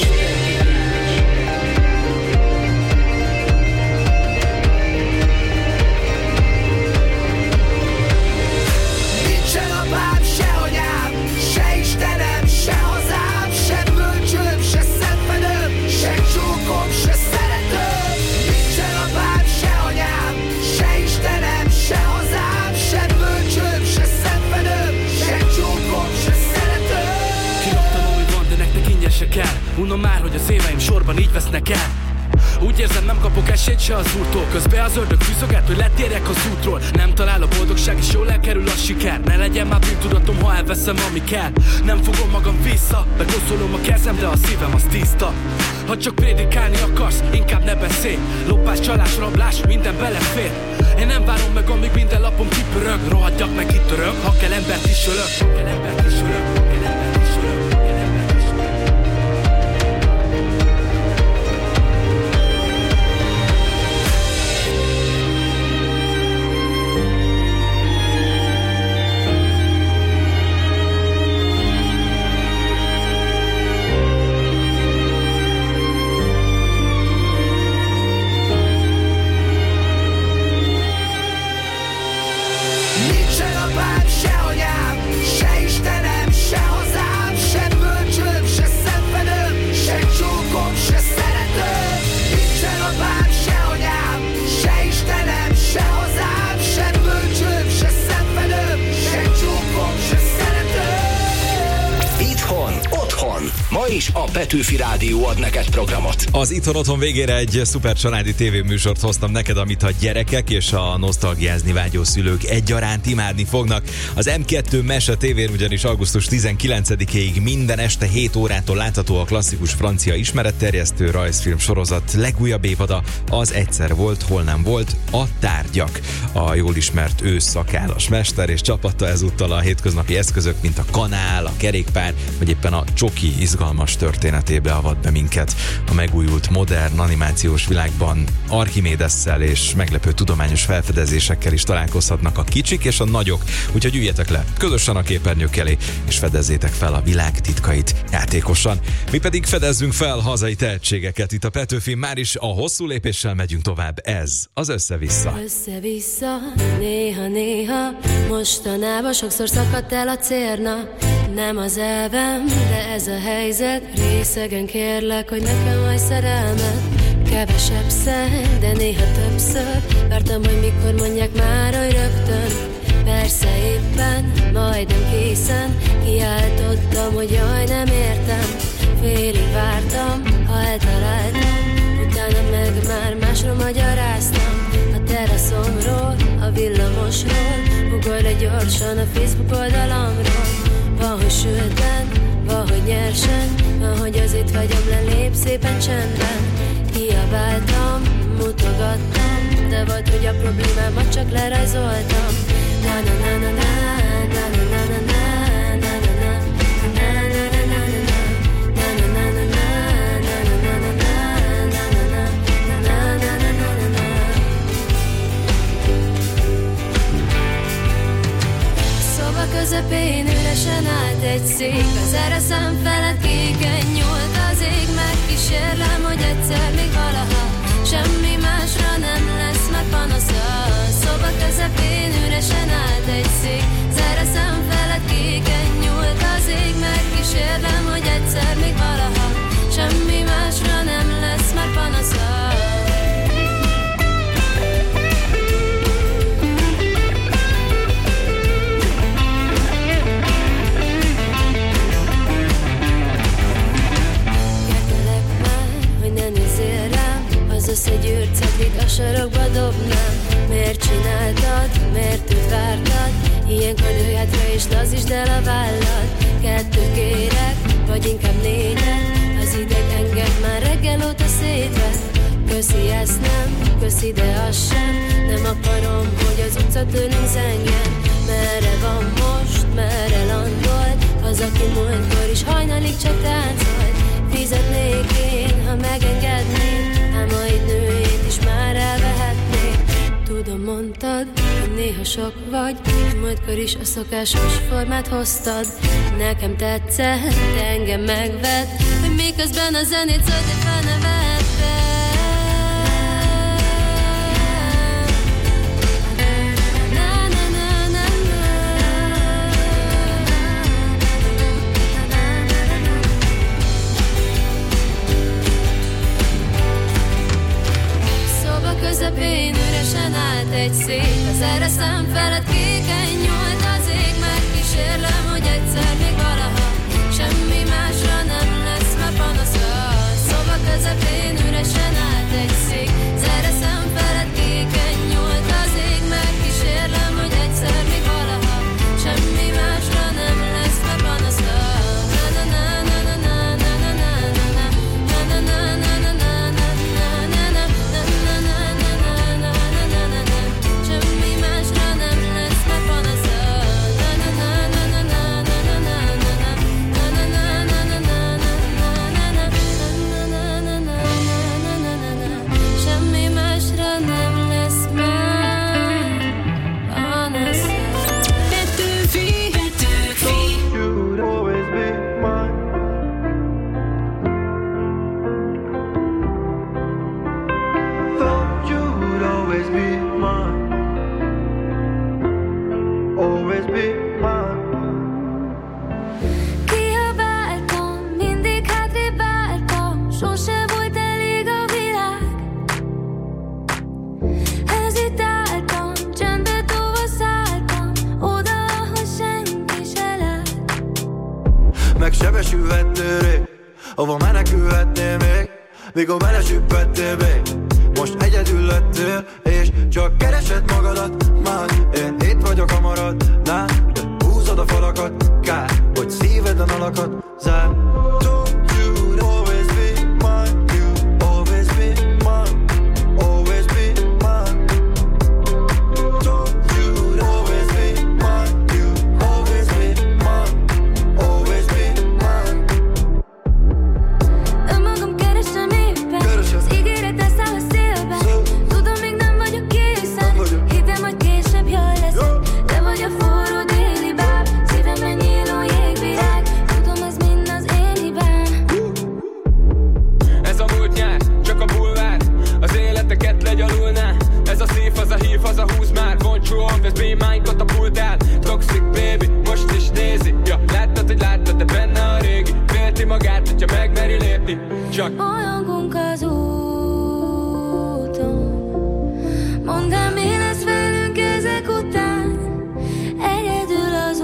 Nincsen apám, se anyám, se Istenem, se hazám, se bölcsőm, se szentfenőm, se csókom, se szeretőm. Nincsen apám, se anyám, se Istenem, se hazám, se bölcsőm, se szentfenőm, se csókom, se szeretőm. Kiloptam, ahogy van, de nektek ingyen se kell. Unom már, hogy az éveim sorban így vesznek el. Úgy érzem, nem kapok esélyt se az úrtól. Közben az ördög fűzöget, hogy letérjek az útról. Nem talál a boldogság, és jól elkerül a siker. Ne legyen már bűntudatom, ha elveszem, ami kell. Nem fogom magam vissza, megoszolom a kezem, de a szívem az tiszta. Ha csak prédikálni akarsz, inkább ne beszélj. Lopás, csalás, rablás, minden belefér. Én nem várom meg, amíg minden lapom kipörög. Rohadjak meg, kitörök, ha kell embert is ölök. Ha kell embert is ölök, ha kell embert is ölök. Nincsen apám, se anyám, se Istenem, se hazám, se bölcsőm, se szentfenőm, se csókom, se szeretőm. Nincsen apám, se anyám, se Istenem, se hazám, se bölcsőm, se szentfenőm, se csókom, se szeretőm. Itthon, otthon. Ma is a Petőfi Rádió ad neked programot. Az Itthon Otthon végére egy szuper családi tévéműsort hoztam neked, amit a gyerekek és a nosztalgiázni vágyó szülők egyaránt imádni fognak. Az em kettő Mese tévén ugyanis augusztus tizenkilencedikéig minden este hét órától látható a klasszikus francia ismeretterjesztő rajzfilm sorozat legújabb évada, az Egyszer volt, hol nem volt, a Tárgyak. A jól ismert ősz szakállas mester és csapata ezúttal a hétköznapi eszközök, mint a kanál, a kerékpár, vagy éppen a csoki izgalmas történetébe avat be minket. A megújult modern animációs világban Archimédesszel és meglepő tudományos felfedezésekkel is találkozhatnak a kicsik és a nagyok, úgyhogy üljetek le közösen a képernyők elé, és fedezzétek fel a világ titkait játékosan. Mi pedig fedezzünk fel hazai tehetségeket itt a Petőfin, már is a hosszú lépéssel megyünk tovább, ez az Össze-vissza. Össze-vissza, néha-néha, mostanában sokszor szakadt el a cérna. Nem az elvem, de ez a helyzet, részegen kérlek, hogy nekem majd szerelmet. Kevesebb szer, de néha többször, vártam, hogy mikor mondják már, hogy rögtön. Persze éppen, majdnem készen, kiáltottam, hogy jaj, nem értem. Félig vártam, ha eltaláltam, utána meg már másról magyaráztam. A teraszomról, a villamosról, ugorj le gyorsan a Facebook oldalamról. Van, hogy sülten, van, hogy nyersen, van, hogy az itt vagyom, lelép szépen csendben. Kiabáltam, mutogattam, de volt, hogy a problémámat csak lerajzoltam. Na-na-na-na-na, na-na-na-na-na, közepén üresen állt egy szék, az ereszem felett kéken nyúlt az ég. Megkísérlem, hogy egyszer még valaha semmi másra nem lesz már panasza. Szoba közepén üresen állt egy szék, az ereszem felett kéken nyúlt az ég. Megkísérlem, hogy egyszer még valaha semmi másra nem lesz már panasza. Összegyűrt cetlit a sarokba dobnám. Miért csináltad, miért őt vártad? Ilyenkor nőj hátra és lazítsd el a vállad. Kettőt kérek, vagy inkább négyet. Az ideg engem már reggel óta szétvett. Köszi, ezt nem köszi, de az sem. Nem akarom, hogy az utca tőlünk zengjen. Merre van most, merre landolt? Az, aki múltkor is hajnalig csak táncolt. Fizetnék én, ha megengednék, ám a idő is már elvehetnék. Tudom, mondtad, hogy néha sok vagy, múltkor is a szokásos formát hoztad. Nekem tetszett, engem megvett, hogy miközben a zenét szólt, és felnevettem. Közepén üresen állt egy szék, az erre szám felett kéken nyúlt az ég. Megkísérlem, hogy egyszer még valaha semmi másra nem lesz már panasza. Szoba közepén üresen állt egy szék, az erre szám felett kéken nyúlt az ég. Megkísérlem, hogy egyszer még valaha semmi másra nem lesz már panasza. Hova menekülhetnél még, mikor belesüppettél még? Most egyedül lettél, és csak keresed magadat már. Én itt vagyok a maradnál, de húzod a falakat. Kár, hogy szíveden alakat zár. Don't you always be mine, you always be mine, always be mine. Don't you always be mine, you always be mine, always be mine. Önmagam keresem éppen, az ígéret elszáll a szélben. Tudom, még nem vagyok készen, hittem, hogy később jól leszek. Te vagy a forró déli báb, szívemben nyíló jégvirág. Tudom, ez mind az én hibám. Ez a múlt nyár, csak a bulvár, az életeket legyalulná. Ez a szív, az a hív, az a húz már. Won't you always be mine, katapultál. Toxic baby, most is nézi. Ja, láttad, hogy láttad, de benne a régi. Félti magát, hogyha megmeri lépni. Csak Bolyongunk az úton, mondd el, mi lesz velünk ezek után. Egyedül az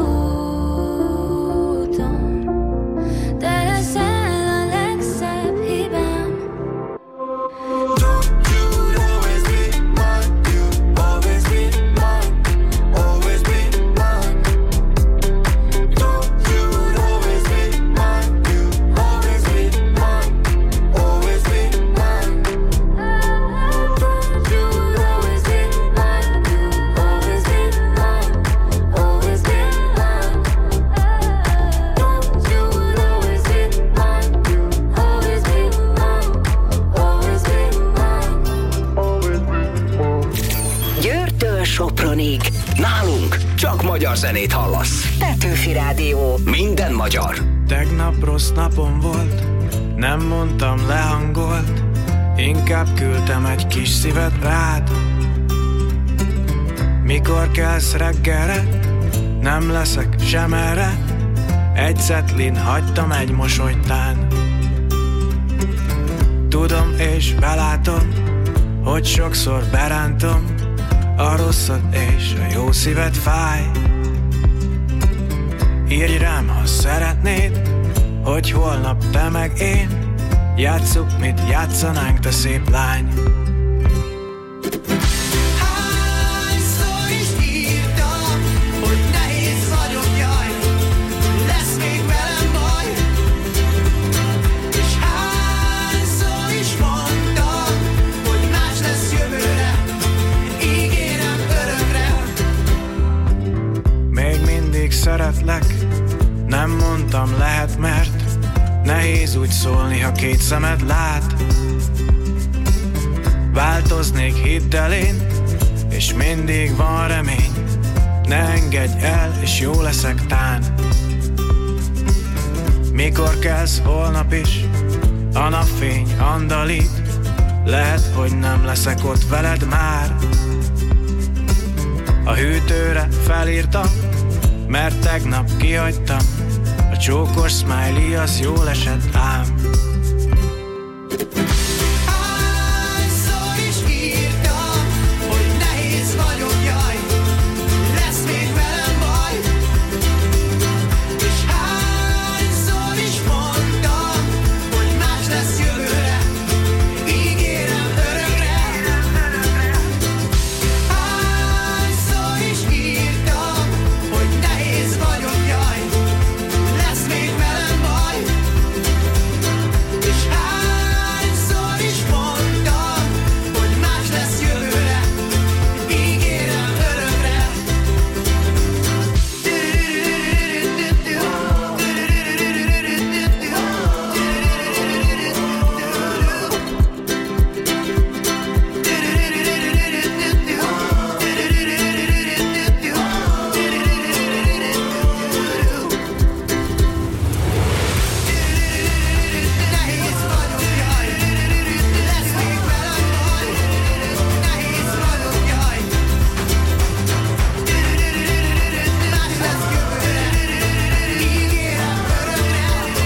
úton, te leszel a legszebb hibám. Don't you always be mine, you always be mine, always be mine. Don't you always be mine, you always be mine, always be mine. Don't you always be mine, you always be mine, always be mine. Don't you always be mine, you always be mine, always be mine. Győrtől Sopronig. Nálunk csak magyar zenét hallasz. Petőfi Rádió. Minden magyar. Tegnap rossz napom volt, nem mondtam lehangolt, inkább küldtem egy kis szívet rád. Mikor kelsz reggelre, nem leszek sem erre, egy szetlin hagytam egy mosolytán. Tudom és belátom, hogy sokszor berántom a rosszat és a jó szíved fáj. Írj rám, ha szeretnéd, hogy holnap te meg én játsszuk, mit játszanánk, te szép lány. Hányszor is írtam, hogy nehéz vagyok, jaj, lesz még velem baj. És hányszor is mondtam, hogy más lesz jövő. mondtam, lehet, mert nehéz úgy szólni, ha két szemed lát. Változnék, hidd el én, és mindig van remény. Ne engedj el, és jó leszek tán. Mikor kelsz, holnap is a napfény andalít. Lehet, hogy nem leszek ott veled már. A hűtőre felírtam, mert tegnap kihagytam. A csókos smiley az jól esett ám. Hányszor is írtam, hogy nehéz vagyok, jaj, lesz még velem baj. És hányszor is mondtam, hogy más lesz jövőre, ígérem örökre. Hányszor is írtam, hogy nehéz vagyok, jaj, lesz még velem baj. És hányszor is mondtam, hogy más lesz jövőre, ígérem örökre. Nehéz vagyok, jaj, lesz még velem baj. Nehéz vagyok, jaj, más lesz jövőre, ígérem örökre,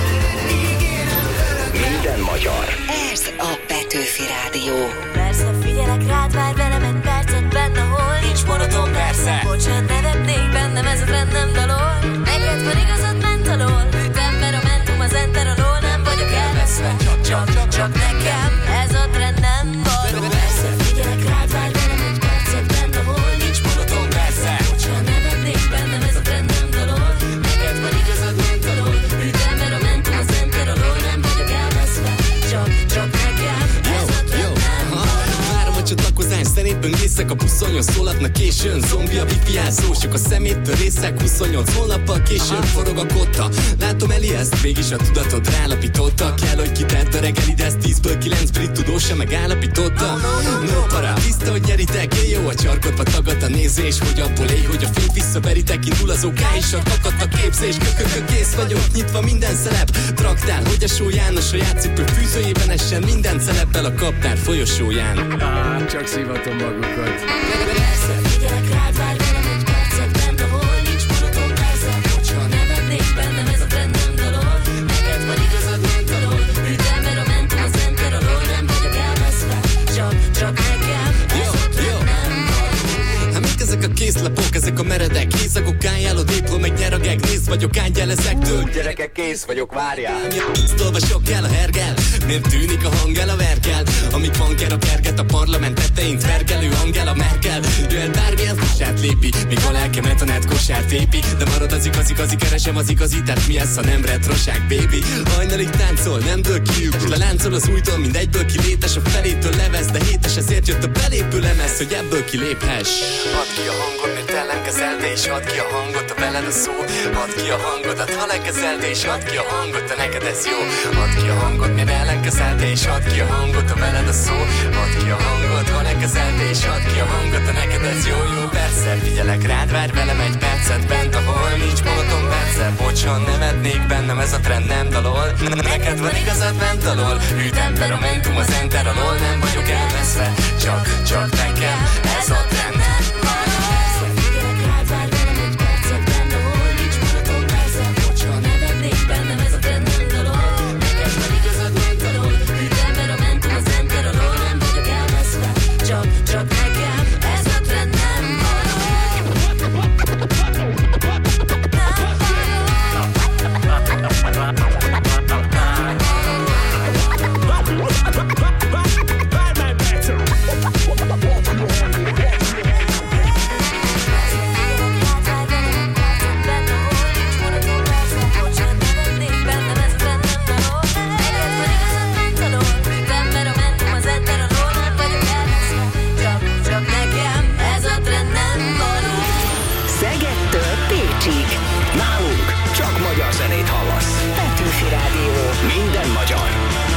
ígérem örökre. Minden magyar. Ez a Petőfi Rádió. Persze figyelek rád, várj velem egy percet benne, hol nincs monoton, persze. Bocsánat, nevetnék bennem, ez a trend nem dalol. Neked van igazad, ment alól. Ütember a mentum, az enter alól. Nem vagyok elveszve, csak, csak, csak, csak nekem ez a trend nem való. Persze figyelek rád, várj velem egy percet benne, hol nincs monoton, persze. Bocsánat, nevetnék bennem, ez a trend nem dalol. Neked van igazad, ment alól. Ütember a mentum, az enter alól. Nem vagyok elveszve, csak, csak nekem ez a trend nem való. Várom a csatlakozás, szerint böngészek a buszonyon, szólatnak későn. Zombi a wifi jelszó, sok a szeméttől részek. Huszonnyolc hónappal későn forog a kotta. Látom Eli, ezt mégis a tudatod rálapította. Kell, hogy kitett a reggelid, ezt tízből kilenc brit tudós sem megállapította. No para, tiszta, hogy nyeritek, éj jó a csarkodba tagad a nézés. Hogy abból éj, hogy a fényt visszaveritek, indul az OK és a akadt a képzés. Kökökök, kész vagyok, nyitva minden szelep. Traktál, hogy a só János a játszipő fűzőjében essen. Minden szeleppel a kaptár folyosóján. Ah, csak szívatom magukat. Persze figyelek rád, várj velem egy percet benne, hol nincs monoton, persze. Hogyha nevetnék bennem, ez a trend nem dalol. Neked van igazad, ment alól. Ütember a mentum, az enter alól. Nem vagyok elveszve, csak, csak nekem ez a trend nem való. Hát mik ezek a készlapok, ezek a meredek hézagok, ájjáló diplom, meg nyerageg. Nézd vagyok, ángyel ezektől. Gyerekek, kész vagyok, várjál. Ezt olvasok el a hergel, miért tűnik a hang el a verkel. Amíg van ker a kerget, a parlament tetején vergelő Angela Merkel. Jöhet bármilyen kosát lépi, míg a lelkemet a net kosát épi. De marad az igazi, igazi, keresem az igazi, tehát mi ez, ha nem retroság, baby. Hajnalig táncol, nem dől ki, leláncol az újtól, mindegyből kilétes, a felétől levesz, de hétes, ezért jött a belépő lemez, hogy ebből kiléphess. Add ki a hangod, mert ellenkezelte, és add ki a hangot, a veled a szó. Add ki a hangodat, ha lekezelte, és add ki a hangot, de neked ez jó. Add ki a hangot, mert ellenkezelte, és add ki a hangot, a veled a szó. Add ki a hangot, ha lekezelte, és add ki a hangot, de neked ez jó, jó. Persze, figyelek rád, várj velem egy percet bent, ahol nincs monoton, persze. Bocsan, nevetnék bennem, ez a trend nem dalol. Neked van igazad, ment alól. Ütember a mentum, az enter alól. Nem vagyok elveszve, csak, csak nekem ez a trend nem való. Persze figyelek rád, várj velem egy percet benne, hol nincs monoton, persze. Bocsánat, nevetnék bennem, ez a trend nem dalol. Neked van igazad, ment alól. Ütember a mentum, az enter alól. Nem vagyok elveszve, csak, csak nekem ez a trend nem való. Minden magyar.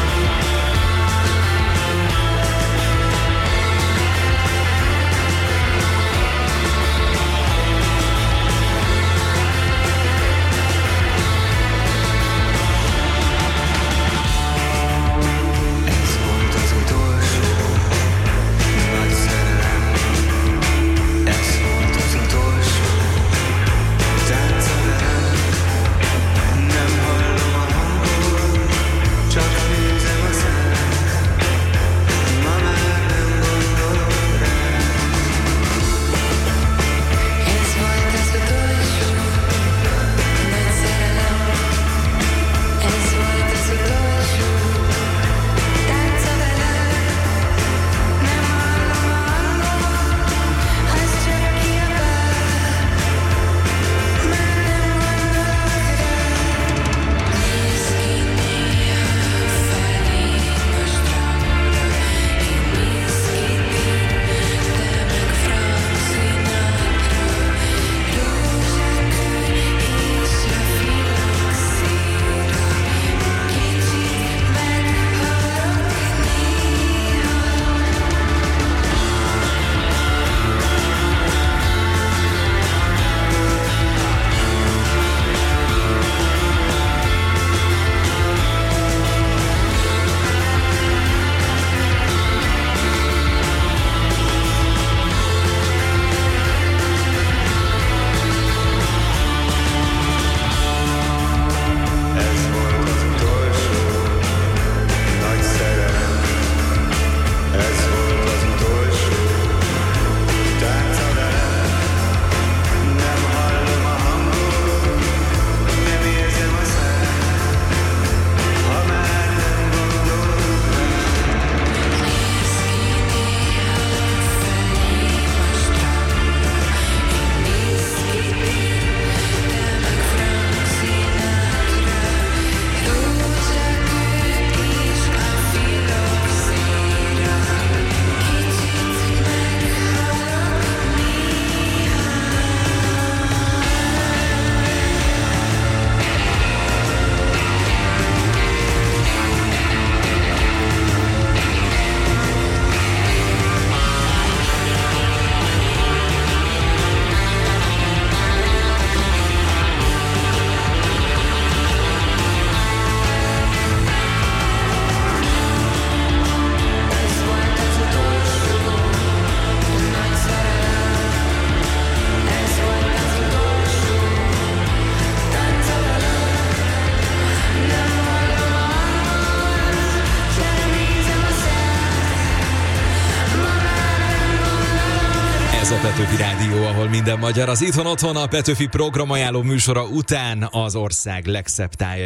Ez a Petőfi Rádió, ahol minden magyar. Az Itthon Otthon a Petőfi programajánló műsora után az ország legszebb tája.